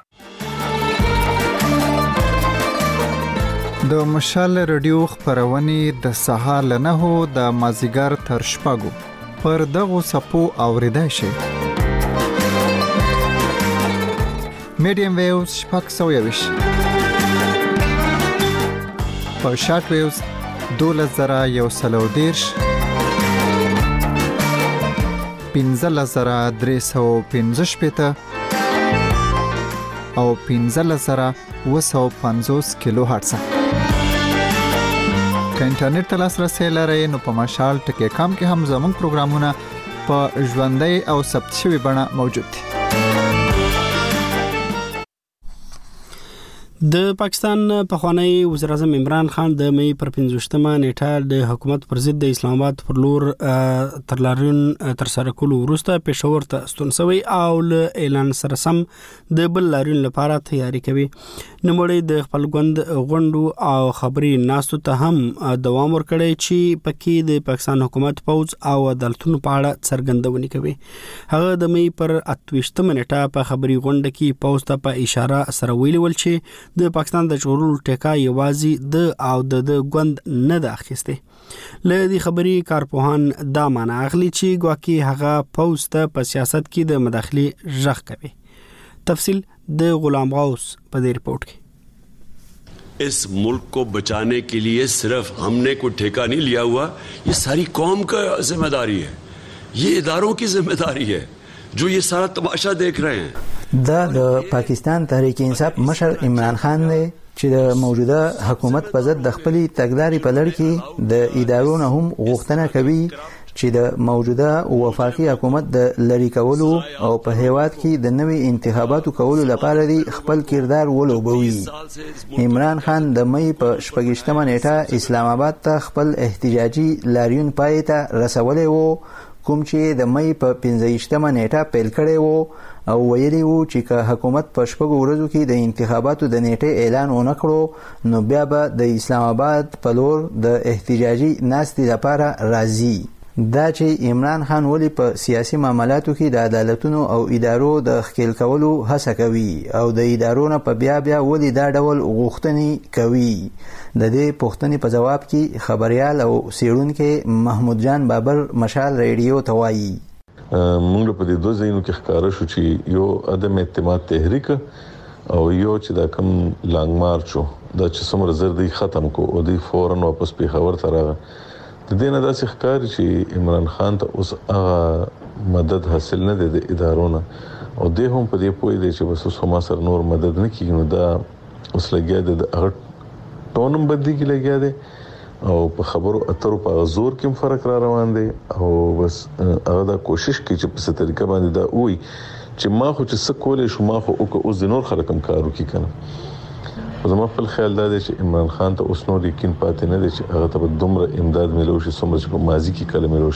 د مشال ریډیو خبرونه د سهار له نهو د مازیګر تر شپږو پر دغه سپو اوریدای شي. میډیم ویوز شپږ سوه یویش په شارټ ویوز دولس زره یو سل او دیرش پنځلس زره درې سوه پنځه شپېته او پنځلس زره اووه سوه پنځوس کیلو هرتز. که انټرنیټ ته لاسرسی لرئ نو په مشال ټکی کام کې هم زموږ پروګرامونه په ژوندۍ او ثبت شوي بڼه موجود دي. د پاکستان پخوانی وزیر اعظم عمران خان د مې پر پنځوشتمه نیټه د حکومت پر ضد د اسلام آباد پر لور ترلارون تر سره کولو وروسته پېښور ته ستون شوی او له اعلان سره سم د بل لارون لپاره تیاری کوي. نوموړی د خپل غوند غونډو او خبري ناستو ته هم دوام ورکړی چې پکې د پاکستان حکومت پوز او عدالتونو په اړه څرګندونې کوي. هغه د مې پر اتوشتمه نیټه په خبري غونډه کې پوز ته په اشاره سره ویلي ول چې د پاکستان د جوړولو ټیکا یوازې د او د غوند نه د اخیسته. له دې خبري کارپوهان دا معنی اخلي چې ګواکې هغه پوز ته په سیاست کې د مداخلې ژغ کوي. تفصیل د غلام غوث په دې رپورت کې. इस मुल्क को बचाने के लिए सिर्फ हमने कोई ठेका नहीं लिया हुआ, ये सारी कौम का जिम्मेदारी है, ये इदारों की जिम्मेदारी है जो ये सारा तमाशा देख रहे हैं। دا د پاکستان تحریک انصاف مشر عمران خان دی چې د موجوده حکومت په ضد د خپلې تګلارې په لړ کې د ادارو نه هم غوښتنه کوي چې د موجوده وفاقي حکومت د لری کولو او په هیواد کې د نوي انتخاباتو کولو لپاره دی خپل کردار ولوبوي. عمران خان د مې په شپږشتمه نیټه اسلام آباد ته خپل احتجاجي لاریون پای ته رسولې وو، کوم چې د مې په پنځه نیټه پیل کړی وو او ویلي وو چې که حکومت په شپږو ورځو کې د انتخاباتو د نیټې اعلان ونه کړو نو بیا به د اسلام آباد په لور د احتجاجي ناستې لپاره راځي. دا چې عمران خان ولی په سیاسي معاملاتو کې د عدالتونو او ادارو د ښکیل کولو هڅه کوي او د ادارو نه په بیا بیا ولی دا ډول غوښتنې کوي. د دې پوښتنې په جواب کې خبريال او څېړونکی محمود جان بابر مشال ریډیو ته وایي موږ په دې دوه ځایونو کې ښکاره شو چې یو عدم اعتماد تحریک او یو چې دا کوم لانګ مارچ دا چې څومره زر دی ختم کو او دی فورن واپس پیښور ته راغی. د دې نه داسې ښکاري چې عمران خان ته اوس هغه مدد حاصل نه دی د ادارو نه او دی هم په دې پوه دی چې بس اوس ما سره نور مدد نه کېږي نو دا اوس لګیا دی د هغه ټون هم بدلېږي لګیا دی او په خبرو اترو په زور کې هم فرق را روان دی او بس هغه دا کوشش کوي چې په څه طریقه باندې دا وایي چې ما خو چې څه کولی شو ما خو وکړه اوس د نور خلک هم کار وکړي که نه. زما خپل خیال دا دی چې عمران خان ته اوس نور یقین پاتې نه دی چې هغه ته به دومره امداد میلو شي څومره چې په ماضي کې کله میلو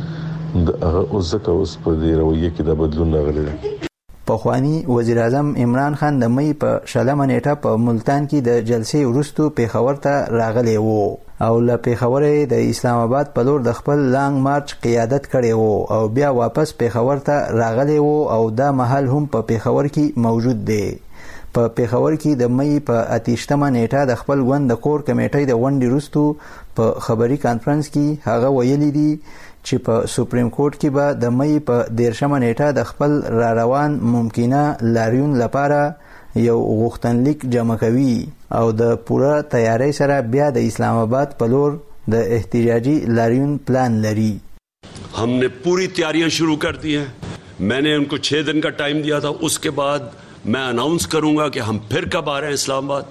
شو د هغه اوس ځکه اوس په دې رویه کې دا بدلون راغلی دی. پخوانی وزیر اعظم عمران خان د مې په شلمه نیټه په ملتان کې د جلسې وروسته پیښور ته راغلی وو او له پیښور د اسلام آباد په لور د خپل لانګ مارچ قیادت کړی وو او بیا واپس پیښور ته راغلی وو او دا مهال هم په پیښور کې موجود دی. په پیښور کې د مې په اتیشتمه نیټه د خپل ګوند د کور کمیټې د غونډې وروسته په خبري کانفرنس کې هغه ویلي دي چې په سپریم کورټ کې به د مې په دیرشمه نیټه د خپل را روان ممکنه لاریون لپاره یو غوښتنلیک جمع کوي او د پوره تیاری سره بیا د اسلام آباد په لور د احتجاجي لاریون پلان لري. हमने पूरी तैयारियां शुरू कर दी हैं. मैंने उनको छह दिन का टाइम दिया था. उसके बाद मैं अनाउंस करूंगा कि हम फिर कब आ रहे हैं इस्लामाबाद.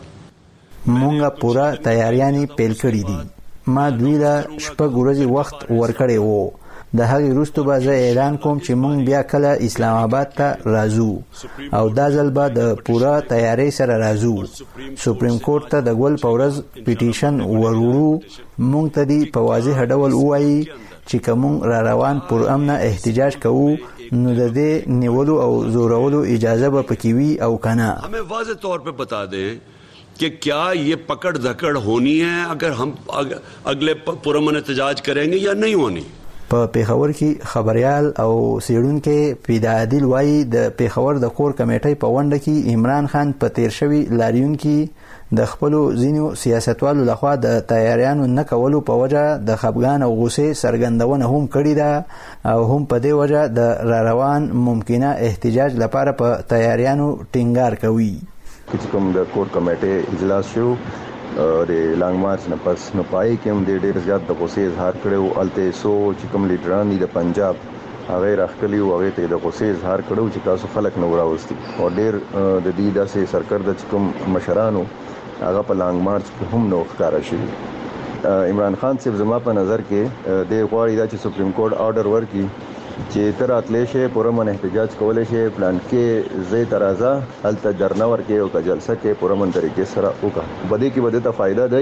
مونږه پوره تیاریانی پیل کړې دي. ما دوی له شپږ ورځې وخت ورکړی وو. د هغې وروسته به زه اعلان کوم چې مونږ بیا کله اسلام آباد ته راځو او دا ځل به د پوره تیاری سره راځو. سپریم کورټ ته د ګول په ورځ پیټیشن وروړو. مونږ ته دې په واضح ډول ووایي چې که مونږ را روان پر امنه احتجاج کوو نو د دې نیولو او زورولو اجازه به پکې وي او کنه. हमें वाज़ेह तौर पे बता दें कि क्या ये पकड़ धकड़ होनी है अगर हम अगले पुरअमन एहतजाज करेंगे या नहीं होनी. په پیښور کې خبريال او څېړونکي پیدا عادل وایي د پیښور د کور کمیټې په غونډه کې عمران خان په تیر شوی لاریون کې د خپل ځینو سیاستوالو لخوا د تیاریانو نه کولو په وجه د خپګان او غوسې سرګندونه هم کړې ده او هم په دې وجه د را روان ممکنه احتجاج لپاره په تیاریانو ټینګار کوي. چې کوم د کور کمیټې اجلاس شو د لانګ مارچ نه پس نو پای کې هم د ډېر زیات د غوسې اظهار کړو. الته سو چې کوم لیډران دي د پنجاب هغه راخلی او هغه ته د غوسې اظهار کړو چې تاسو خلک نو راوستي او ډېر د دې داسې سرکرد چې کوم مشرانو هغه په لانګ مارچ کې هم نو ښکارا شي. عمران خان صاحب زما په نظر کې د غواړي دا چې سپریم کورټ آرډر ورکړي چې تر اتلې شي پرمن احتجاج کولای شي پلان کې زی ترازه الته درنور کې او جلسه کې پرمن طریقې سره وکړه. بده کې بده ته فائدہ دی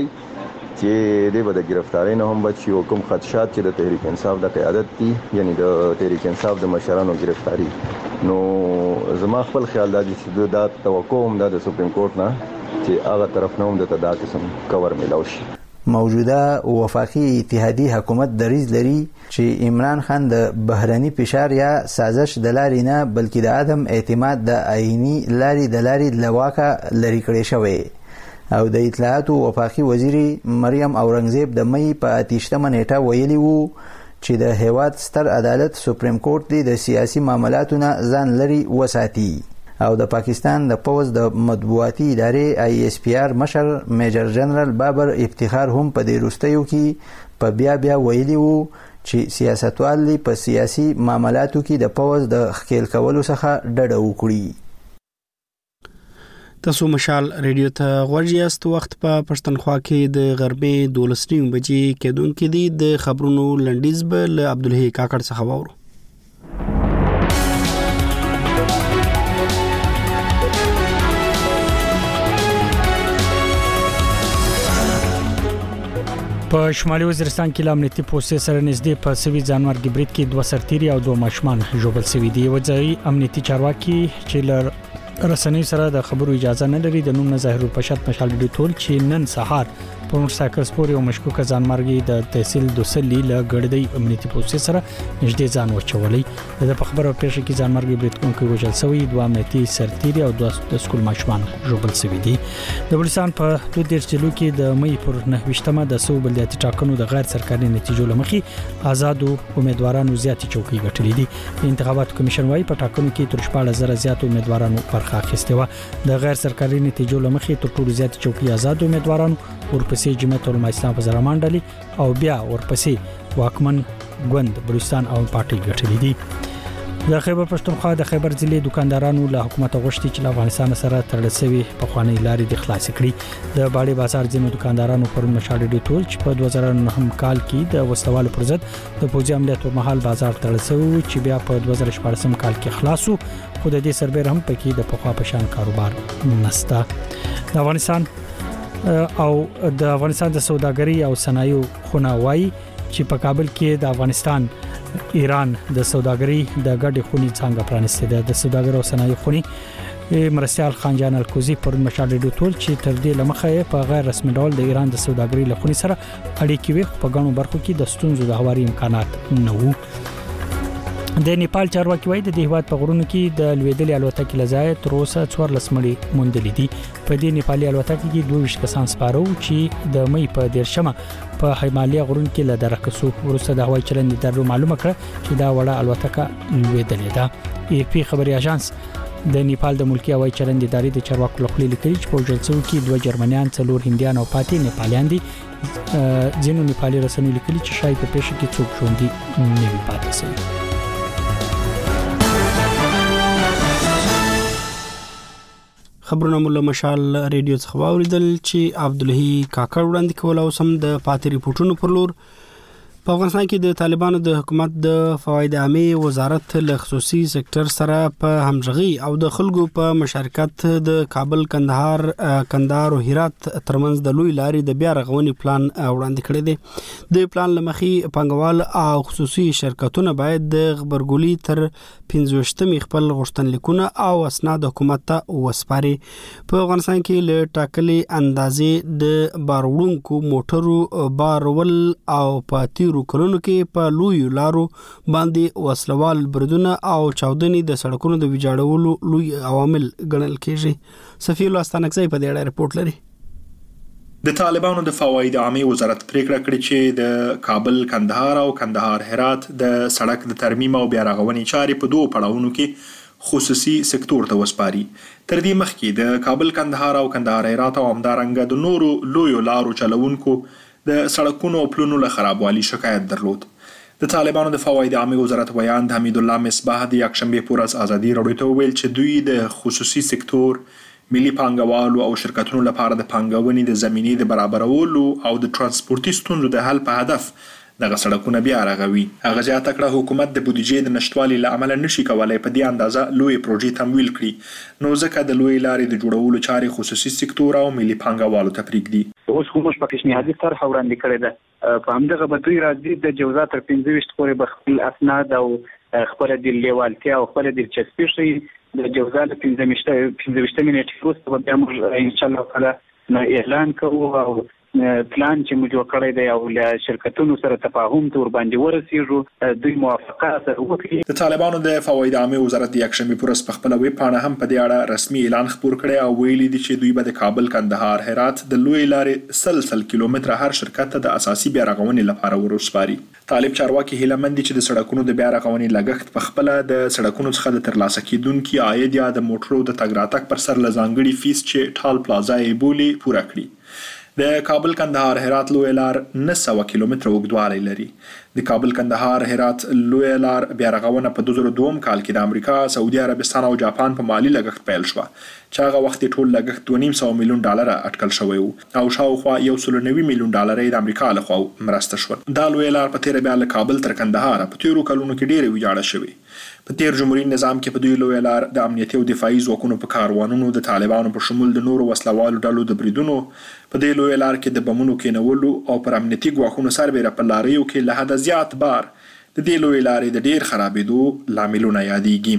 چې دې بده گرفتاری نه هم بچي او کوم خدشات چې د تحریک انصاف د قیادت دي یعنی د تحریک انصاف د مشرانو گرفتاری نو زما خپل خیال دا چې دا توقع هم د سپریم کورټ نه چې هغه طرف نه هم د تدا قسم کور ملاوي شي. موجوده وفاقي اتحادي حکومت دریځ لري چې عمران خان د بهرني فشار یا سازش د لارې نه بلکې د عدم اعتماد د آئینی لارې د لارې لواکه لري کړی شوی او د اطلاعات وفاقي وزیر مریم اورنګزیب د مې په اتیشتمه نیټه ویلي وو چې د هیواد ستر عدالت سپریم کورټ دی د سیاسي معاملاتو نه ځان لري وساتي. او د پاکستان د پوز د مطبوعاتي ادارې آی ایس پی آر مشر میجر جنرال بابر افتخار هم په دې وروستیو کې په بیا بیا ویلي وو چې سیاستوال په سیاسي معاملاتو کې د پوز د ښکیل کولو څخه ډډه وکړي. تاسو مشال ریډیو ته غوړیاست. وخت په پښتونخوا کې د غربي دولس نیم بجې کېدونکې دي. د خبرونو لنډیز به له عبدالحی کاکړ څخه واورو. په شمالي وزیرستان کې امنیتي پولیسو سره نږدې په سوي ځانمرګي برید کې دوه سرتیري او دوه ماشومان ژوبل شوي دي. وځي امنیتي چارواکي چې لر رسنۍ سره د خبرو اجازه نه لري د نوم نه ظاهر الپشت مشال ډیو ټول چې نن سهار په موټرسایکل سپور یو مشکوک ځانمرګي د تحصیل دوسلی له ګړدۍ امنیتي پولیسو سره نږدې ځان وچولې. د خبرو پیښه کې ځانمرګي برید کوونکي وژل شوی، دوه امنیتي سرتیري او دوه د سکول ماشومان ژوبل شوي دي. د بلوچستان په دوه دیرش ضلعو کې د مې پر نهویشتمه د سو بلدیاتي ټاکنو د غیر سرکاري نتیجو لمخې آزادو امیدوارانو زیاتې چوکۍ ګټلې دي. د انتخاباتو کمیشن وايي په ټاکنو کې تر شپږ زره زیات امیدوارانو برخه اخیستې و. د غیر سرکاري نتیجو لمخې تر ټولو زیات چوکۍ آزادو امیدوارانو، ورپسې جمعیت علماء اسلام په زرمان ډلې او بیا ورپسې واکمن ګوند بلوچستان او پارټي ګټلې دي. د خیبر پښتونخوا د خیبر ضلع دکاندارانو له حکومت غوښتي چې له افغانستان سره تړل شوی په خواني لارې د خلاص کړي. د باړې بازار ځینو دکاندارانو پر مشاړې ډی ټول چې په دوه زره نهم کال کې د وسوالو پر ضد د پوځي عملیاتو مهال بازار تړل شوی چې بیا په دوه زره شپږم کال کې خلاصو، خو د دې سربېره هم پکې د پخوا په شان کاروبار نسته. د افغانستان او د افغانستان د سوداګرۍ او صنایعو خونه وايي چې په کابل کې د افغانستان ایران د سوداګرۍ د ګډې خونې څنګه پرانیستې ده. د سوداګرۍ او صنایعو خونې مرسیال خان جان الکوزی پر مشاهده ډو ټول چې تر دې لمخه په غیر رسمي ډول د ایران د سوداګرۍ له خونې سره اړیکې وي، په ګڼو برخو کې د ستونزو د هواري امکانات نه وو. د نیپال چارواکي وايي د هیواد په غرونو کې د لویدلې الوتکې لځای تر اوسه څوارلس مړي موندلې دي. په دې نیپالي الوتکې کې دوه ویشت کسان سپاره وو چې د مې په دیرشمه په هیمالیا غرونو کې له درکسو وروسته د هوایي چلند ادارو معلومه کړه چې دا وړه الوتکه لویدلې ده. ای پی خبري اژانس د نیپال د ملکی هوایي چلند ادارې د چارواکو لخوا لیکلي چې په جلسو کې دوه جرمنیان، څلور هندیان او پاتې نیپالیان دي. ځینو نیپالي رسنیو لیکلي چې شاید په پیښه کې څوک ژوندي نه وي پاتې شوی. خبرونه مولا مشال ریډیو څخه واوریدل چې عبدالحی کاکړ وړاندې کول او سم د پاتې ریپورتونو پر لور. په افغانستان کې د طالبانو د حکومت د فواید عامه وزارت له خصوصي سکتور سره په همغږي او د خلکو په مشارکت د کابل، کندهار، کندهار او هرات ترمنځ د لوی لارې د بیا رغونې پلان وړاندې کړی دی. د پلان لمخې پنګوال او خصوصي شرکتونه باید د خبرګولي تر پنځوستمې خپل غوښتنلیکونه او اسناد حکومت ته وسپاري. په افغانستان کې له ټاکلې اندازې د باروړونکو موټرو بارول او پاتې کلونو کې په لوی لارو باندې وسلوال بردونه او چاودنې د سړکونو د ویجاړولو لوی عوامل ګڼل کېږي. سفیر لاستانکزی په دې اړه رپورت لري. د طالبانو د فواید عامه وزارت پریکړه کړې چې د کابل، کندهار او کندهار هرات د سړک د ترمیم او بیا رغونې چارې په دوه پړاوونو کې خصوصي سکتور ته وسپاري. تر دې مخکې د کابل، کندهار او کندهار هرات او همدارنګه د نورو لوی لارو چلوونکو د سړکونو او پلونو له خرابوالي شکایت درلود. د طالبانو د فواید عامه وزارت ویاند حمید الله مصباح د یکشنبه پورز ازادي راډیو ته ویل چې دوی د خصوصي سکتور، ملي پانګوالو او شرکتونو لپاره د پانګونې د زمینې د برابرولو او د ترانسپورتي ستونزو د حل په هدف دغه سړکونه بیا رغوي. هغه زیاته کړه حکومت د بودیجې د نشټوالي له امله نشي کولای په دې اندازه لوی پروژې تمویل کړي، نو ځکه د لوی لارې د جوړولو چارې خصوصي سکتور او ملي پانګوالو ته پرېږدي. اوس کوم په پیشنهادي طرح وړاندې کړی ده. په همدغه بدوی راځي د جوزات تر پنځه ویشت پورې به خپل اسناد او خپل د لیوالتیا او خپل د دلچسپي شي د جوزات پنځه ویشتمې نیټې وروسته به بیا موږ ان شاء الله تعالی اعلان کوو او پلان چې موږ جوړ کړی دی او له شرکتونو سره تفاهم تور باندې ورسېږو دوی موافقه سره وکړي. د طالبانو د فواید عامه وزارت د یکشنبه پورس په خپل ویب پاڼه هم په دې اړه رسمي اعلان خپور کړی او ویلي دي چې دوی به د کابل کندهار هرات د لوی لارې سلسل کیلومتره هر شرکت ته د اساسي بیا رغونې لپاره ورسپاري. طالب چارواکي هیله مند دي چې د سړکونو د بیا رغونې لګښت په خپل د سړکونو څخه د ترلاسه کیدونکو عاید یا د موټرو د تګ راتګ پر سر لزانګړي فیس چې ټال پلازا یې بولی پوره کړي. د کابل کندهار هرات لوی لار نه سوه کیلومتره اوږدوالی لري. د کابل کندهار هرات لوی لار بیا رغونه په دوه زره دوه کال کې د امریکا، سعودي عربستان او جاپان په مالی لګښت پیل شوه چې هغه وخت ټول لګښت دوه نیم سوه میلیون ډالر اټکل شوی وو او شاوخوا یو سل نوي میلیون ډالر د امریکا لخوا مرسته شول. دا لوی لار په تیر بیا له کابل تر کندهار په تیرو کلونو کې ډېرې ویجاړه شوې. په تیر جمهوریت نظام کې په دوی لوی لار د امنیتي او دفاعي ځواکونو په کاروانونو د طالبانو په شمول د نورو وسلوالو ډلو د بریدونو په دې لوی لار کې د بمونو کېنولو او پر امنیتي ګواښونو سربېره په لاریو کې له حده زیات بار د دې لوی لارې د ډیر خرابېدو لاملونه یادېږي.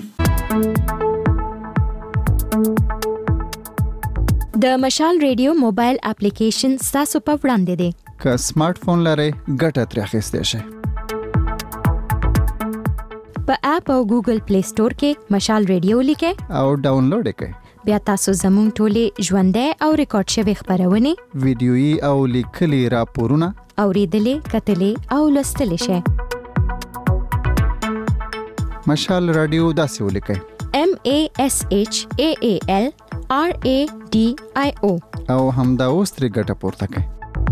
د مشال ریډیو موبایل اپلیکیشن ستاسو په وړاندې دی. که سمارټ فون لرئ ګټه ترې اخیستی شئ. په اپ او ګوګل پلی سٹور کې مشال ریډیو لیکئ او ډاونلوډ کړئ. بیا تاسو زموږ ټولې ژوندۍ او ریکارډ شوي خبرونه ویډیويي او لیکلي راپورونه اوریدلې، کتلې او لوستلې شئ. مشال رادیو داسې ولیکئ: M A S H A A L R A D I O او همدا اوس ترې ګټه پورته کړئ.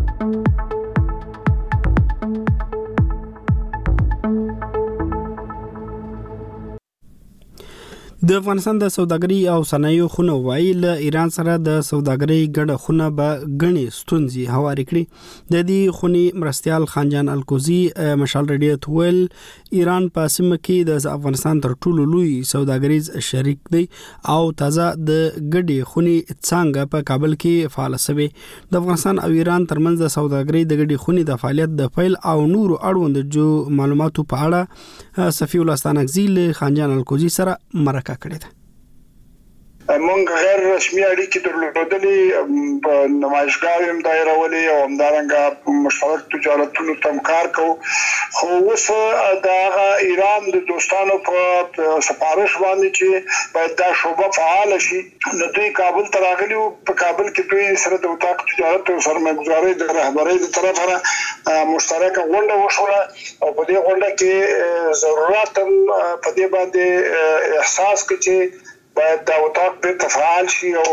د افغانستان د سوداګرۍ او صنایعو خونه وایي له ایران سره د سوداګرۍ ګډه خونه به غني ستونزې هوارې کړي. د دې خونې مرستيال خانجان الکوزي مشال ریډیو تول ایران په سیمه کې د افغانستان تر ټولو لوی سوداګریز شریک دی او تازه د ګډې خونې څنګه په کابل کې فعال شوی. د افغانستان او ایران ترمنځ د سوداګرۍ د ګډې خونې د فعالیت د فایل او نورو اړوند جو معلوماتو په اړه صفی الله ستانکزی له خانجان الکوزي سره مرکه کړې ده. مونږ غیر رسمي اړیکې درلودلې، په نمایشګاوې هم دایرولې او همدارنګه مشترک تجارتونو تم کار کوو. خو اوس د ایران د دوستانو په سپارښت باندې چې باید دا شعبه فعال شي، نو دوی کابل ته راغلي وو. په کابل کې دوی سره د اتاق تجارت او سرمایه‌ګذارۍ د رهبرۍ د طرفه مشترکه غونډه وشوله او په دې غونډه کې ضرورت په دې باندې احساس کړ چې باید دا اتاق به تفعال شي او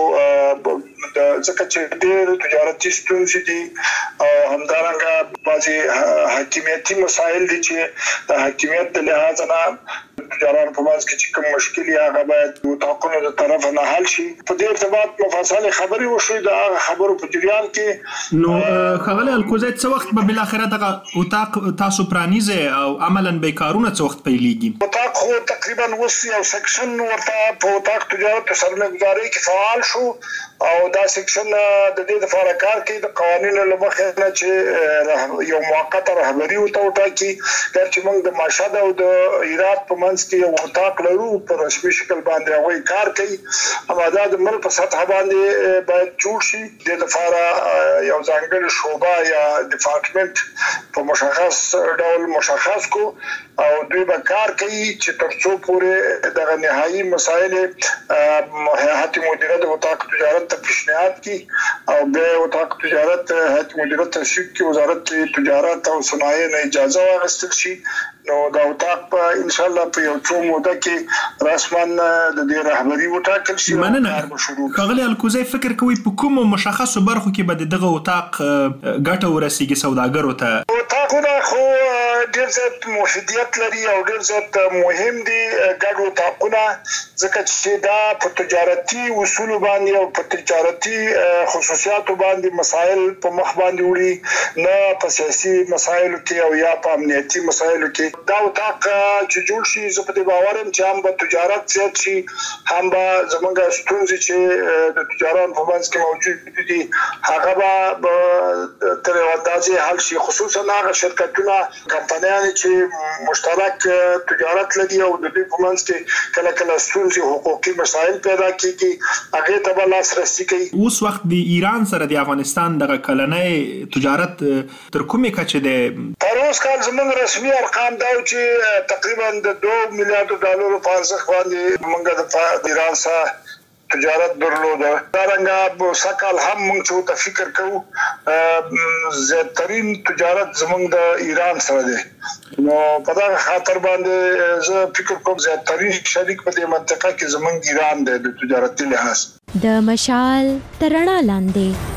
د ځکه چې ډېر تجارتي ستونزې دي او همدارنګه بعضي حاکمیتي مسایل دي چې د حاکمیت د لحاظ نه تجارت په ماس کې چې کوم مشکل یا هغه باید د اتاقونو د طرف نه حل شي. په دې ارتباط مفصل خبري وشوي د خبرو په جریان کې. نو خغل الکوزي څه وخت به بل اخره دغه اتاق تاسو پرانیزه او عملاً به کارونه څه وخت پیلېږي؟ اتاق خو تقریبا وسی او سیکشن ورته په اتاق تجارت سرمایه‌ګذارۍ کې فعال شو او دا سیکشن د دې لپاره کار کوي د قوانینو لمخې نه چې یو موقته رهبری وته وټاکي. دا چې موږ د ماشاد او د ایران په منځ کې یو اتاق لرو په رسمي شکل باندې هغه کار کوي. اما دا د ملک په سطح باندې باید جوړ شي د لپاره یو ځانګړی شعبه یا ډپارټمنټ په مشخص ډول مشخص کو او دوی به کار کوي چې ترڅو پورې د نهایی مسایل هيئت مدیره د اتاق تجارت ته پیشنهاد کی او به اتاق تجارت هيئت مدیره تشریح کی وزارت تجارت او صنایع نه اجازه واغستل شي. نو دا اتاق په ان شاء الله په یو څو موده کې رسماً د دې رهبری وټاکل شي. مننه. خغلی الکوزي فکر کوي په کوم مشخصو برخو کې به دغه اتاق ګټه ورسیږي سوداګرو ته؟ اتاقونه خو ډېر زیات مفیدیت لري او ډېر زیات مهم دي ګډ اتاقونه، ځکه چې دا په تجارتي اصول باندې او په تجارتي خصوصیاتو باندې مسائل په مخ باندې وړي، نه په سیاسي مسایلو کې او یا په امنیتي مسایلو کې. دا اتاق چې جوړ شي زه په دې باور یم چې هم به تجارت زیات شي، هم به زمونږ ستونزې چې د تجارت په منځ کې موجود دي هغه به تر اندازې حل شي، خصوصا هغه شرکتونه کمپنۍ بهرانيان چې مشترک تجارت لري او د دې په منځ کې کله کله ستونزې حقوقي مسایل پیدا کیږي هغه ته بل لاسرسي کوي. اوس وخت د ایران سره د افغانستان د کلنۍ تجارت تر کومه کچه ده؟ تر اوسه کال زموږ رسمي ارقام دا چې تقریبا د دوه میلیارډ ډالرو په ارزښت باندې موږ د ایران سره تجارت درلوده. دا رنګه سکهال هم موږ چې ته فکر کوو زیاترین تجارت زموږ د ایران سره دی. نو په دا خاطر باندې زه فکر کوم زیاترین شریک په دې منطقه کې زموږ ایران دی د تجارتي لحاظ. د مشال ترنا لاندې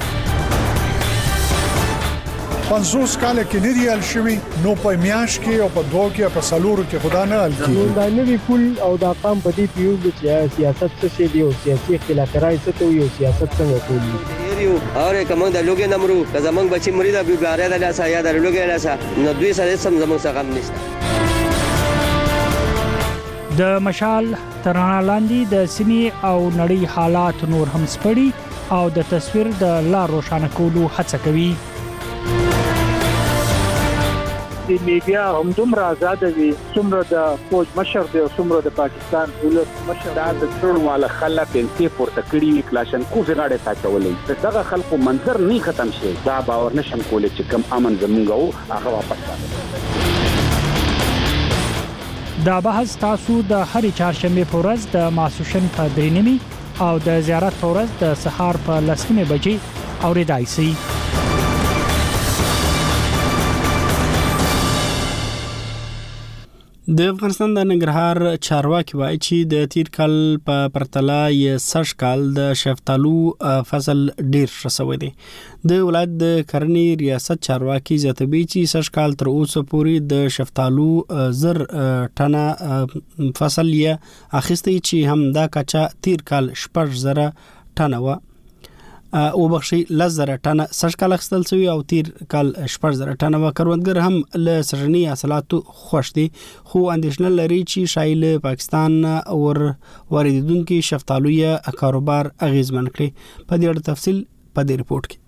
پنځوس کال کې نه دی ال شوی نو په میاش کې او په دوه کې په سالورو کې خدا نه ال کی دا نوی پول او دا قام په دې پیو چې سیاست څه شي دی او سیاسي اختلافات څه ته یو سیاست څنګه کوي یو اور کوم د لوګي نمرو که زمنګ بچی مریدا به باره د لاسه یا د لوګي لاسه نو دوی سره سم زمنګ څخه هم نشته. د مشال ترنا لاندې د سیمې او نړۍ حالات نور هم سپړي او د تصویر د لا روښانه کولو هڅه کوي. د میډیا هم دومره آزاد وي څومره د فوج مشر دی او څومره د پاکستان ولس مشر دا د ټول والا خلک انتي پورته کړی کلاشن کو زغاړه تا چولې دغه خلکو منظر نه ختم شي دا باور نشم کولای چې کم امن زمونږ هغه واپس راځي. دا بحث تاسو د هرې چهارشنبه په ورځ د ماسوشن په درینمی او د زیارت په ورځ د سهار په لسمه بجې اوریدای شئ. د افغانستان د ننګرهار چارواکي وایي چې د تیر کال په پرتله یې سږ کال د شفتالو فصل ډیر شوی دی. د ولایت د کرنې ریاست چارواکي زیاتوي چې سږ کال تر اوسه پورې د شفتالو زر ټنه فصل یې اخیستی چې هم دا کچا تیر کال شپږ زره ټنه و او بخشي لزر ټنه سږ کال اخیستل شوی او تیر کال شپږ زره ټنه و. کروندګر هم له سرنی حاصلاتو خوښ دي خو اندېښنه لري چې شایل پاکستان اور واردونکو شفتالو یا کاروبار اغیزمن کړي. په دې اړه تفصیل په دې رپورت کې.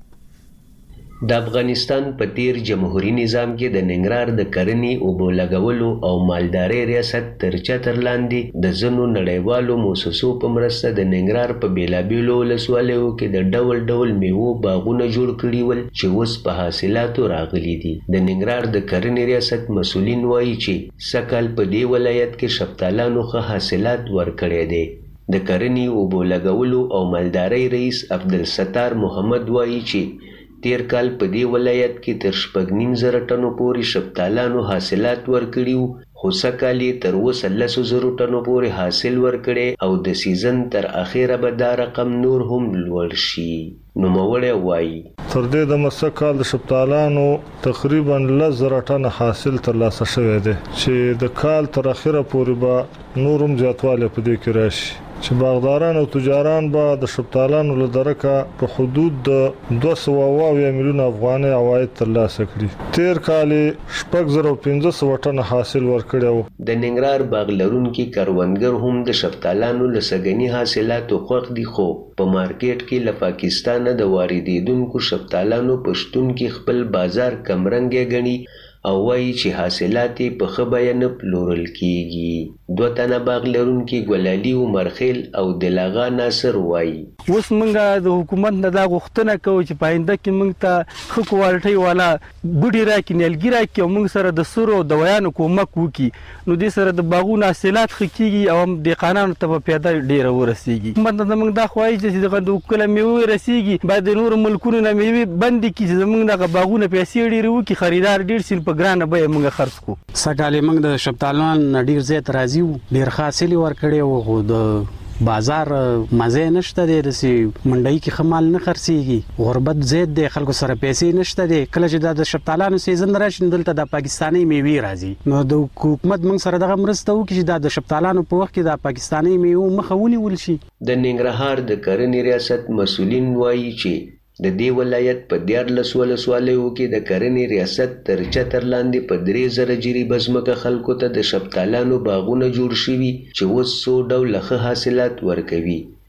د افغانستان په تیر جمهوریت نظام کې د ننګرهار د کرنې او بولګولو او مالدارۍ ریاست تر چتر لاندې د زنو نړیوالو موسسو په مرسته د ننګرهار په بیلابیلو ولسوالیو کې د ډول ډول میوو باغونه جوړ کړي ول چې اوس په حاصلاتو راغلي دي. د ننګرهار د کرنې ریاست مسؤلین وایي چې سکهال په دې ولایت کې شفتالانو ښه حاصلات ورکړي دي. د کرنې او بولګولو او مالدارۍ رئیس عبدالستار محمد وایي چې تیر کال په دې ولایت کې تر شپږ نیم زره ټنو پورې شفتالانو حاصلات ورکړي وو خو سکهال تر اوسه لسو زرو ټنو پورې حاصل ورکړي او د سیزن تر اخیره به دا رقم نور هم لوړ شي. نوموړی وایي تر دې د مسکهال د شفتالانو تقریبا لس زره ټنه حاصل ترلاسه شوی دی چې د کال تر اخیره پورې به نور هم زیاتوالی په دې کې راشي چې باغداران او تجاران به د شفتالانو له درکه په حدود د دوه سوه اویا میلیونه افغانۍ عواید ترلاسه کړي. تیر کال شپږ زره پنځه سوه ټنه حاصل ورکړی و. د ننګرهار باغ لرونکي کروندګر هم د شفتالانو له سږني حاصلاتو خوښ دي خو په مارکیټ کې له پاکستانه د واردېدونکو شفتالانو په شتون کې خپل بازار کمرنګه ګڼي او وایي چې حاصلات په ښه بیه نه پلورل کیږي. دوه تنه باغ لرونکي ګلالي عمرخیل او دلاغا ناصر وایي اوس موږ د حکومت نه دا غوښتنه کوو چې پاینده کې موږ ته ښه کوالټۍ والا بوټي راکړي نیالګي راکړي او موږ سره د سرو دوايانو کومک وکړي نو دې سره د باغونو حاصلات ښه کیږي او هم دهقانانو ته په پیدا ډیره ورسیږي. حکومت نه موږ دا خوایي چې دغه د کله میوې رسیږي باید د نور ملکونو نه میوې بند کړي چې زموږ دغه باغونه پیسې ډیره وکړي خریدار ډیر سین په ګرانه به موږ خرڅ کو. سکهال موږ د شفتالو ډیر زیات راځي ډیر حاصل ورکړي او خو د بازار مزه نشته دی د سی منډي کې خمال نه خرڅيږي غربت زیات دی خلکو سره پیسې نشته دی کله چې د شفتالانو سیزن راشي دلته د پاکستاني میوې راځي نو د حکومت موږ سره دغه مرسته وکړي چې د شفتالانو په وخت کې د پاکستاني میوې مخاوني ولشي. د ننګرهار د کرنې ریاست مسؤلین وایي چې د دې ولایت په دیارلس ولسوالیو کې د کرنې ریاست تر چتر لاندې په درې زره جریبه ځمکه خلکو ته د شفتالانو باغونه جوړ شوي چې اوس څو ډوله ښه حاصلات ورکوي.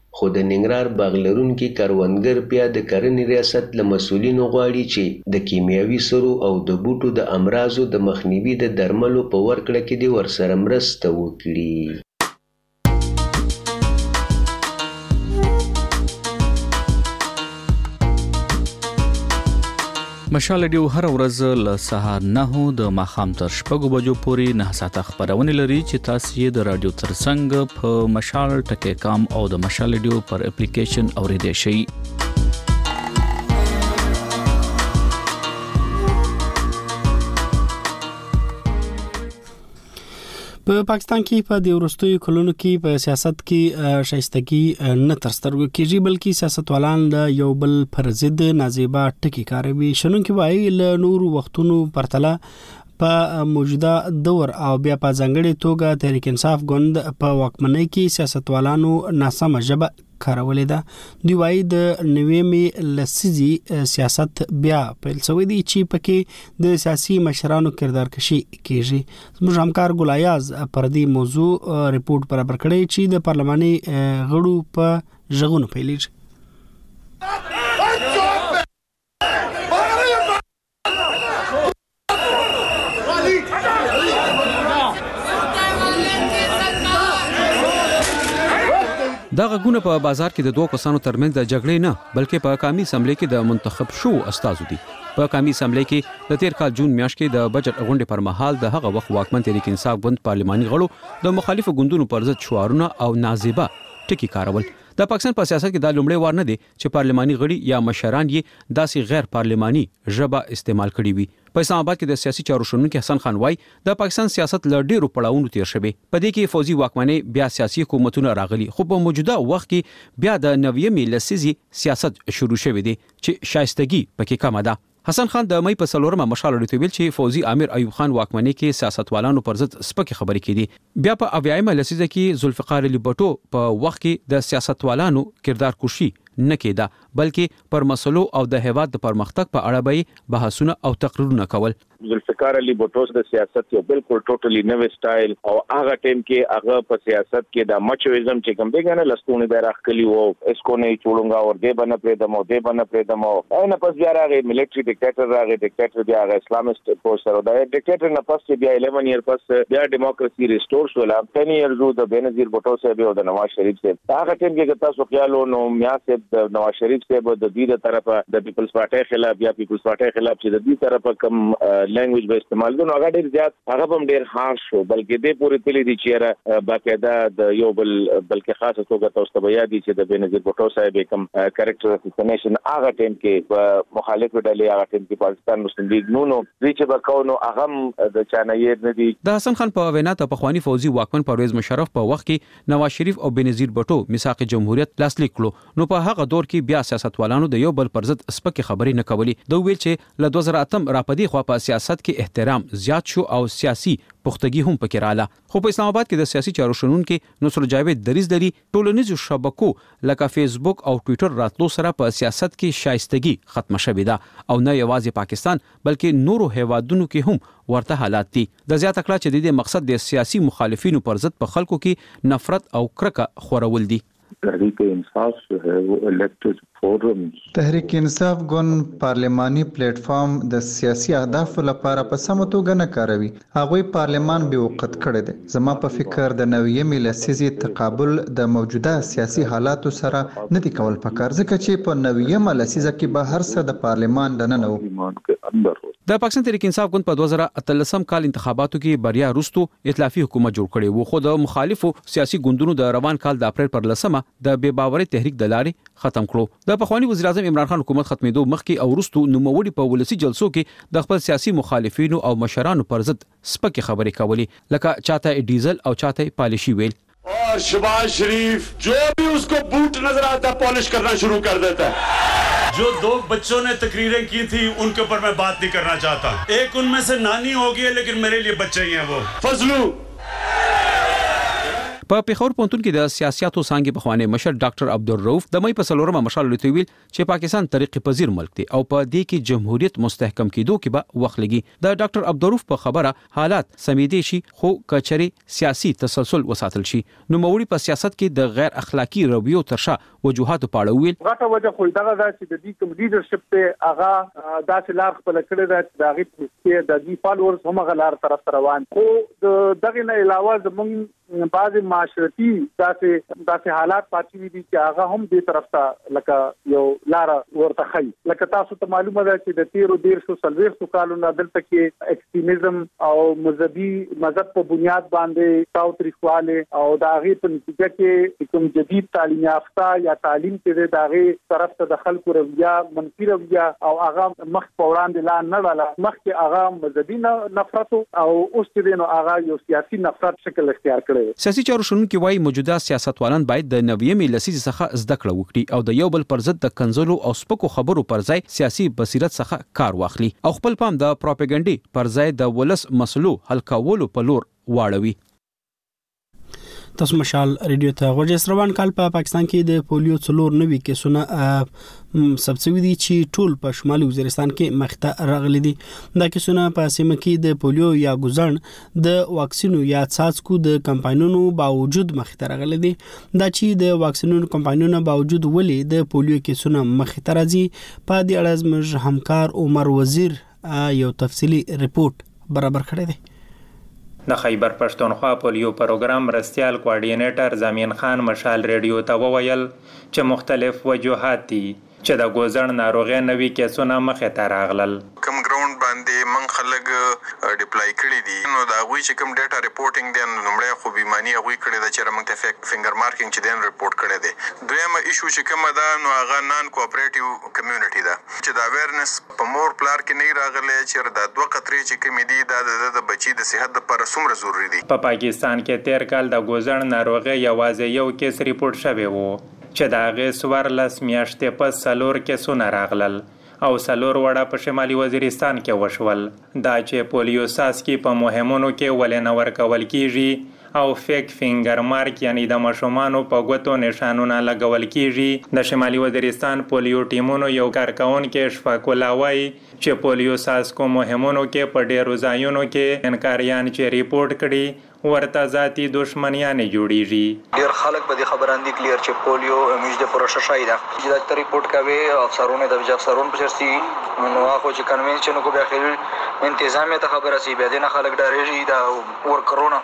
خو د ننګرهار باغلرونکي کروندګر بیا د کرنې ریاست له مسؤلینو غواړي چې د کیمیاوي سرو او د بوټو د امراضو د مخنیوي د درملو په ورکړه کې دې ورسره مرسته وکړي. مشال ډیو هر ورځ له سهار نه د ماخام تر شپږو بجو پورې نه ساعته خبرونه لري چې تاسو یې د رادیو ترڅنګ په مشال ټکی کام او د مشال ډیو پر اپلیکیشن اوریدئ شئ. په پاکستان کې په د ورستوي کلونو کې په سیاست کې شایستګي نه تر سترګو کېږي بلکې سیاستوالان له یو بل پر ضد نازیبا ټکی کاروي. شنونکي وایي له نورو وختونو پرتله په موجوده دور او بیا په ځانګړي توګه تحریک انصاف ګوند په واکمنۍ کې سیاستوالانو ناسمه ژبه کارولې ده. دوی وایي د نوې لسیزي سیاست بیا پیل شوی دی چې پکې د سیاسي مشرانو کردار کشي کیږي. زموږ همکار ګلایاز پر دې موضوع ریپورت برابر کړی چې د پارلماني غړو په ژغونو پیلېږي. دا غږونه په بازار کې د دوه کسانو ترمنځ د جګړې نه بلکې په قومي اسمبلی کې د منتخب شو استازو دي. په قومي اسمبلی کې د تیر کال جون میاشت کې د بجټ غونډې پر مهال د هغه وخت واکمن تحریک انصاف ګوند پارلماني غړو د مخالفو ګوندونو پر ضد شعارونه او نازیبا ټکی کارول. د پاکستان په سیاست کې دا لومړی وار نه دی چې پارلماني غړي یا مشران یې داسې غیر پارلماني ژبه استعمال کړي وي. په اسلام آباد کې د سیاسي چارو شنونکي حسن خان وای د پاکستان سیاست له ډیرو پړاوونو تیر شوی. په دې کې فوزي واکمنۍ بیا سیاسي حکومتونه راغلي خو په موجوده وخت کې بیا د نوې لسیزي سیاست شروع شوی دی چې شایستګي پکې کم ده. حسن خان د مې په څلورمه مشال لري ویل چې فوزي امیر ایوب خان واکمنۍ کې سیاستوالانو پر ضد سپکې خبرې کړي. بیا په اویایمه لسیزه کې ذوالفقار علي بټو په وخت کې د سیاستوالانو کردار کوشي نه کېده بلکې پر مسلو او د هیواد د پرمختګ په اړه به بحثونه او تقریرونه کول. ذوالفقار علي بټو د سیاست یو بالکل ټوټلی نوې سټایل او هغه ټیم کې هغه په سیاست کې د مچویزم چې کوم دی کنه لستونه به راخلی وو اسکو نه چولونګا اور دی بنه پرې دمو دی بنه پرې دمو نه پس بیا راغی ملټری ډیکټیټر راغی ډیکټیټر بیا راغی اسلامست پوسټر دا ډیکټیټر نه پس بیا الیون ایئر پس بیا ډیموکراسي ریسټور شولا ټین ایئرز د بنظیر بټو صاحب او د نواز شریف صاحب هغه ټیم کې تاسو خیالو نو میا صاحب د نواز شریف صاحب د دې د طرفه د پیپلز پارټي خلاف یا پیپلز پارټي خلاف چې د دې طرفه کم لینګویج به استعمال کوي هغه ډیر زیات هغه هم ډیر هارش شو بلکې دې پوری تللی دي چې باقاعده د یو بل بلکې خاصه توګه تاسو ته بیا دي چې د بنظیر بټو صاحب کوم کریکټر اساسینیشن هغه ټیم کې مخالف ډلې هغه ټیم کې پاکستان مسلم لیگ نو نو چې وکاونو هغه د چانایې نه دي. د حسن خان په وینا ته پخوانی فوزي واکمن پرویز مشرف په وخت کې نواز شریف او بنظیر بټو میثاق جمهوریت لاسلیک کړو نو په هغه دور کې بیا سیاستوالانو د یو بل پر ضد سپکې خبرې نه کولې. دوی ویل چې له دوه زره اتم را پدې خو په سیاست کې احترام زیات شو او سیاسي پختګي هم پکې رااله. خو په اسلام آباد کې د سیاسي چارو شنونکي نصر جاوید دریز لري ټولنیزو شبکو لکه فیسبوک او ټوئیټر راتلو سره په سیاست کې شایستګي ختم شوې ده او نه یوازې پاکستان بلکې نورو هیوادونو کې هم ورته حالات دي. د زیات کړه چې د دې مقصد د سیاسي مخالفینو پر ضد په خلکو کې نفرت او کرکه خورول دي. تحریک انصاف جو ہے وہ الیکٹڈ فورم تحریک انصاف ګوند پارلماني پلیټ فارم د سیاسي اهدافو لپاره په سمه توګه نه کاروي. هغوی پارلمان به وقت کړی دی. زما په فکر د نوې لسیزي تقابل د موجوده سیاسي حالاتو سره نه دی کول پکار ځکه چې په نوې لسیزه کې به هر څه د پارلمان دننه وو. د پاکستان تحریک انصاف ګوند په دوه زره اتلسم کال انتخاباتو کې بریا وروسته ائتلافي حکومت جوړ کړی وو خو د مخالفو سیاسي ګوندونو د روان کال د اپریل پر لسمه د بے باوري تحریک د لارې ختم کړو. د پخوانی وزیر اعظم عمران خان حکومت ختمېدو مخکې او وروسته نوموړي په ولسی جلسو کې د خپل سیاسي مخالفینو او مشرانو پر ضد سپکې خبرې کولې لکه چاته ډیزل او چاته پالیشي ویل. और शहबाज शरीफ जो भी उसको बूट नजर आता है पॉलिश करना शुरू कर देता है. जो दो बच्चों ने तकरीरें की थी उनके ऊपर मैं बात नहीं करना चाहता. एक उनमें से नानी होगी लेकिन मेरे लिए बच्चे ही हैं वो. फजलू په پیښور پونتون کې د سیاستو څنګه بخوانه مشر ډاکټر عبدالرؤف د مې په سلورمه مشال لته ویل چې پاکستان طریقې پذیر ملک دی او په دې کې جمهوریت مستحکم کېدو کې به وخت لګي. د ډاکټر عبدالرؤف په خبره حالات سمیدي شي خو کچري سیاسي تسلسل وساتل شي. نو موري په سیاست کې د غیر اخلاقی رویو ترشا وجوهات په اړه ویل. غټه وجه خو دا ده چې د دې کوم لیډرشپ ته هغه داسې لار خپل کړی ده چې دا غي چې د دې فالوورز هم غلار طرف روان خو دغه نه علاوه زمونږ بعض معاشرتي داسې داسې حالات پاتې دي چې هغه هم دې طرف ته لکه یو لار ورته خي. لکه تاسو ته معلومه ده چې د تیرو ډیر سو سلويختو کالونو دلته کې ایکستریمزم او مذهبي مذهب په بنیاد باندې تاوتریخواله او د هغه په نتیجه کې کوم جدید تعلیم یافته یا تعلیم کې د هغه طرف ته د خلکو رویه منفي رویه او هغه مخ په وړاندې لا نه لاله مخکې هغه مذهبي نفرت او اوس دې نو هغه یو سیاسي نفرت شکل اختیار کړی. سیاسي چارو شنونکي وايي موجوده سیاستوالان باید د نوې لسیزې څخه زده کړه وکړي او د یو بل پر ضد د کنزلو او سپکو خبرو پر ځای سیاسي بصیرت څخه کار واخلي او خپل پام د پروپاګاندا پر ځای د ولس مسلو حل کولو په لور واړوي. تاسو مشال ریډیو ته غوږی روان کال په پاکستان کې د پولیو څلور نوي کیسونه سبسوي دي چې ټول په شمالي وزیرستان کې مخته راغلي دي. دا کیسونه په سیمه کې د پولیو یا ګزړن د واکسینو یا څاڅکو د کمپاینونو باوجود مخته راغلي دي. دا چې د واکسینونو کمپاینونو باوجود ولې د پولیو کیسونه مخته راځي په دې اړه زموږ همکار عمر وزیر یو تفصیلی ریپورت برابر کړی دی. د خیبر پښتونخوا پولیو پروګرام مرستیال کوارډینیټر زمین خان مشال ریډیو ته وویل چې مختلف وجوهات دي چې د ګوزړ ناروغي نوي کیسونه مخه ته راغلل. کم ګراوند باندې من خلک ډیپلای کړی دي نو دا غوي چې کوم ډیټا ریپورټینګ دی نو لمړی خو بیمانی غوي کړی دا چې موږ ته فیک فینګر مارکینګ چې دین ریپورت کړی دی. دویمه ایشو چې کوم دا نو هغه نان کوآپریټیو کمیونټي دا چې دا اویرنس په مور پلار کې نه راغلی چې دا دوه قطرې چې کوم دي دا د بچي د صحت لپاره څومره ضروری دي. په پاکستان کې تیر کال د ګوزړ ناروغي یوازې یو کیس ریپورت شوی وو چې دا غي سوار لس میاشتې پس سلور کیسونه راغلل او سلور وړه په شمالي وزیرستان کې وشول. دا چې پولیو ساسکی په مهمونو کې ولې نه ورکول کیږي او فیک فینګر مارک یعنی د مشومانو په غوتو نشانونه لګول کیږي. د شمالي وزیرستان پولیو ټیمونو یو کارکون کې شفاق الله وایي چې پولیو ساسکو مهمونو کې په ډیرو ځایونو کې انکاریان چې ریپورت کړي ورته ذاتی دښمنیانه جوړیږي. ډیر خلک په دې خبر اندي کلیر چې پولیو موږ د پروسه شایده چې دا ریپورت کوي افسرونه د وجه افسرون په شرسي نو هغه چې کنوینشن کو به خیر انتظامیه ته خبره سي به نه خلک ډارېږي دا ور کرونا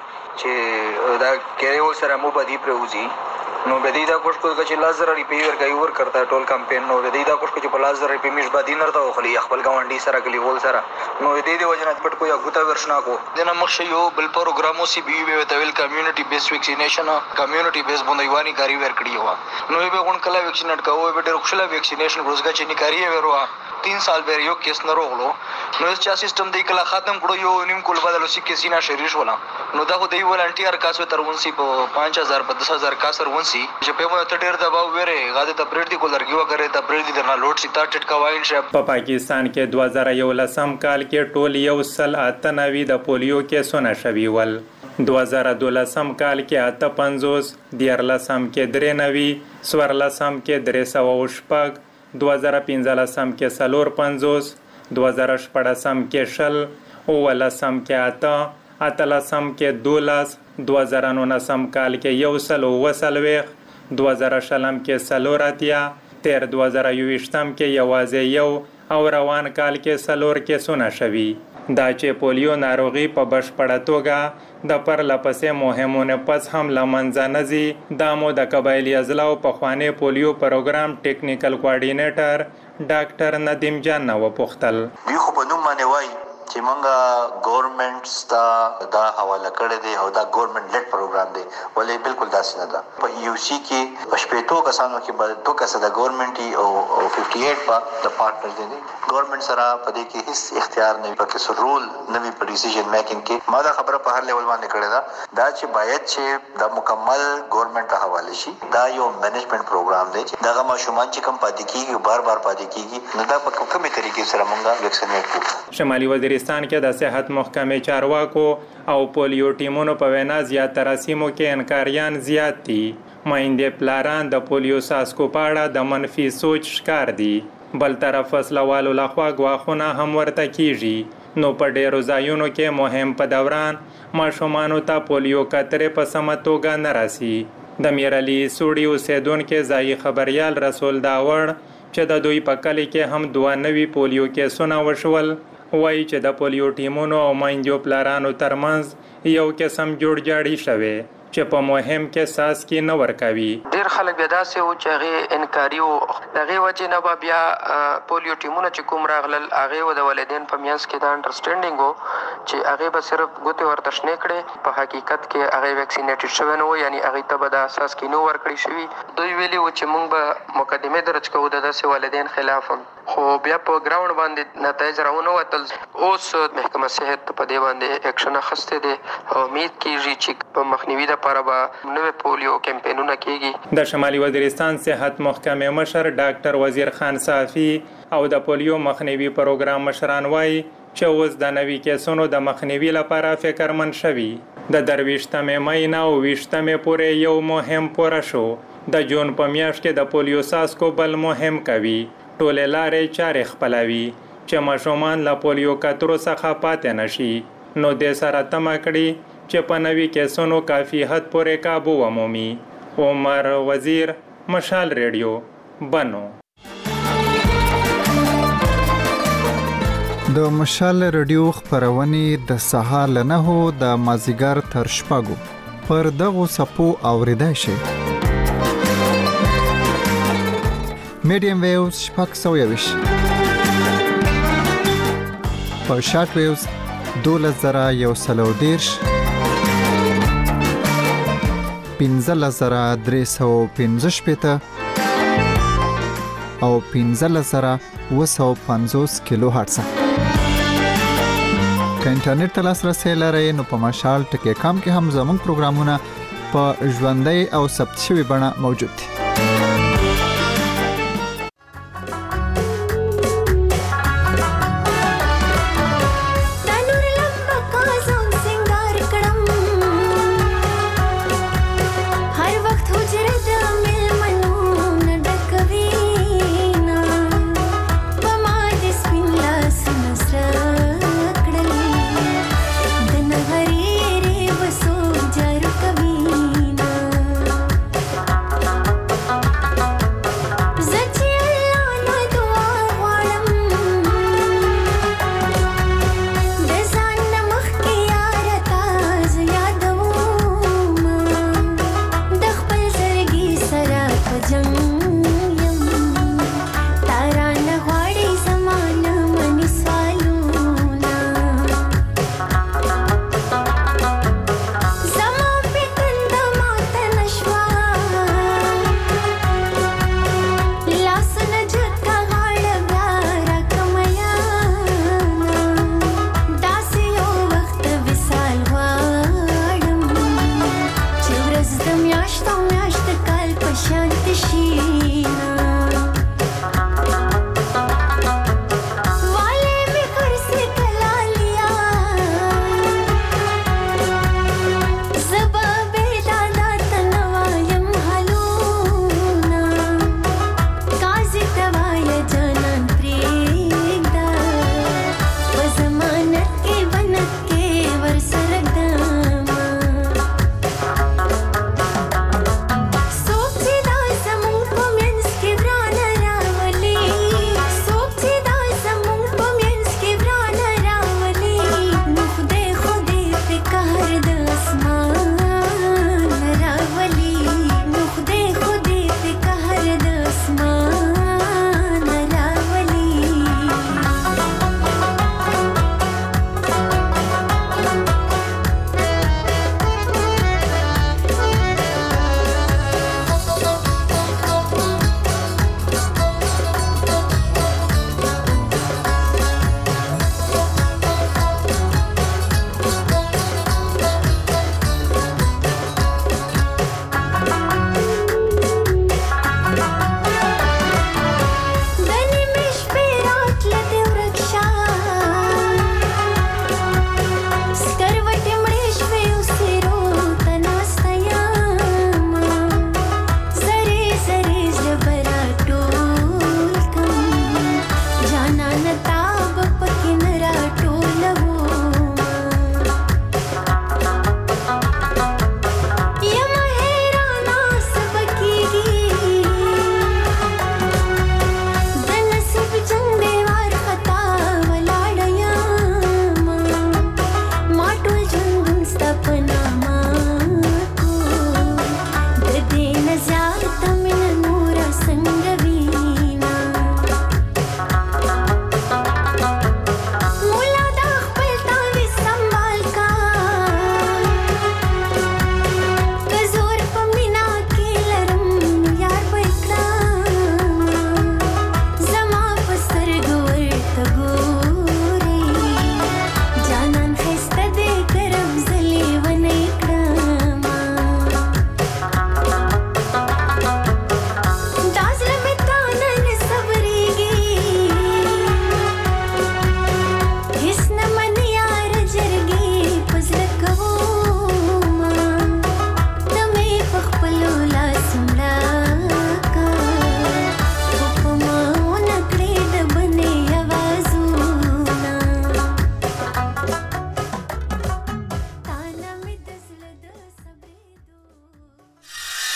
چې دا کېو سره مو بدی پروزي نو به دې دا کوښښ کوي چې لازر ریپیر کوي ور کرتا ټول کمپین نو به دې دا کوښښ کوي چې په لازر ریپیر مش باندې نرته خو خپل گاونډي سره کلی ول سره نو دې دې وجنه پټ کوی غوتا ورشنا کو دنه مخ یو بل پروګرامو سی بي وی ته ویل کمیونټي بیس ویکسینیشن کمیونټي بیس باندې وانی کاری ور کړی و نو به غون کله ویکسینټ کوو به ډېر خوشاله ویکسینیشن روزګه چې نکاری وروا तीन साल बेर यो केस न रोغلو نو چې سیستم دی کله ختم کړو یو نیم کول بدل سی کیسینا شریش ولا نو دا خو دی ولنټیر کاسو تر ونسی په پانچ هزار په دس هزار کاسر ونسی چې په مو ته ډیر دباو وره غاده ته پریډ دی کولرګیو کرے ته پریډ دی درنا لوټ سی تا ټټ کا واین شپ په پاکستان کې دوه هزار یولسم کال کې ټول یو سل اتنوي د پولیو کیسونه شوي ول دوه هزار دولسم کال کې اته پنځوس دیارلسم کې درې نوي سورلسم کې درې سوه شپږ دوه هزار پنځلسم کې سلور پنځوس دوه هزار شپږم کې شل اوولسم کې اته اتلسم کې دولس دوه هزار نولسم کال کې یو سل اووه څلوېښت دوه هزار شلم کې څلور اتیا تیر دوه هزار یوویشتم کې یوازې یو او روان کال کې څلور کیسونه شوي. دا چې پولیو ناروغي په بشپړه توګه د پرلپسې مهمونه پس هم لمنځه نه ځي دا مو د قبایلي اضلاع پخوانی پولیو پروګرام ټیکنیکل کوارډینیټر ډاکټر ندیم جان نو پوښتل دی خو په نوم باندې وای چې مونږه ګورنمنت ستا دا حواله کړی دی او دا ګورنمنت لیډ پروګرام دی ولې بالکل داسې نه ده. په یو سی کې په شپږ کسانو کې به دوه کسه د ګورنمنت او پنځه ویا په د پارټنرز دي ګورنمنت سره په دې کې هیڅ اختیار نه پکې سو رول نه وی په ډیسیژن میکینګ کې ما دا خبره په هر لیول باندې کړی دا دا چې باید چې د مکمل ګورنمنت ته حواله شي دا یو مینجمنت پروګرام دی چې دغه ماشومان چې کم پاتې کیږي بار بار پاتې کیږي نو دا په کومه طریقې سره مونږه ویکسینیټ کوو. شمالي وزیرستان افغانستان کې د صحت محکمې چارواکو او پولیو ټیمونو په وینا زیات ترسیمو کې انکاریان زیات دي. مایندې پلاران د پولیو څاڅکو په اړه د منفي سوچ ښکار دي. بل طرف فصلوالو لخوا ګواښونه هم ورته کیږي. نو په ډیرو ځایونو کې مهم په دوران ماشومانو ته پولیو کترې په سمه توګه نه راسي. د میرعلي سوړي اوسیدونکو ځایي خبريال رسول داوړ چې د دوی په کلی کې هم دوه نوي پولیو کیسونه وشول، وایي چې د پولیو ټیمونو او مایندو پلارانو ترمنځ یو قسم جوړ جاړی شوی چې په مهم کې ساس کې نه ورکوي. ډیر خلک بیا داسې و چې هغه انکاري و دغه وجه نه بیا پولیو ټیمونه چې کوم راغلل هغه و د والدین په میانس کې دا انډرسټینډینګ و چې هغه به صرف ګوتې ورته شنې کړي، په حقیقت کې هغه ویکسینیټډ شوی نه و، یعنی هغه ته به د اساس کې نو ورکړی شوی. دوی ویلي و چې موږ به مقدمه درج کوو د داسې والدین خلاف، خو بیا په ګراوند باندې نتایج راونه وتل. اوس محکمه صحت په دې باندې اکشن اخیسته دي او امید کیږي چې په مخنیوي د لپاره به نوې پولیو کمپینونه کیږي. د شمالي وزیرستان صحت محکمې مشر ډاکټر وزیر خان صافي او د پولیو مخنیوي پروګرام مشران وایي چې اوس د نوي کیسونو د مخنیوي لپاره فکرمند شوي. د درویشتمې مې نه او ویشتمې پورې یو مهم پوره شو. د جون په میاشت کې د پولیو څاڅکو بل مهم کوي. ټولې لارې چارې خپلوي چې ماشومان له پولیو کترو څخه پاتې نشي. نو د سره تمه کړي چې په نوي کیسونو کافي حد پورې قابو ومومي. عمر وزیر، مشال ریډیو، بنو. د مشال ریډیو خبرونه د سهار له نهو د مازیګر تر شپږو پر دغه سپو اوریدای شي. میډیم ویوز شپږ سوه یویش په شارټ ویوز دولس زره یو سلو دیرش پنځه زره درې سوه پنځه شپېته او پنځه زره اوه سوه پنځوس کیلو هرتز. که انټرنیټ ته لاسرسی لرئ نو په مشال ټکی کام کې هم زموږ پروګرامونه په ژوندۍ او ثبت شوي بڼه موجود دي. میاشت میاشت کال په شانت شي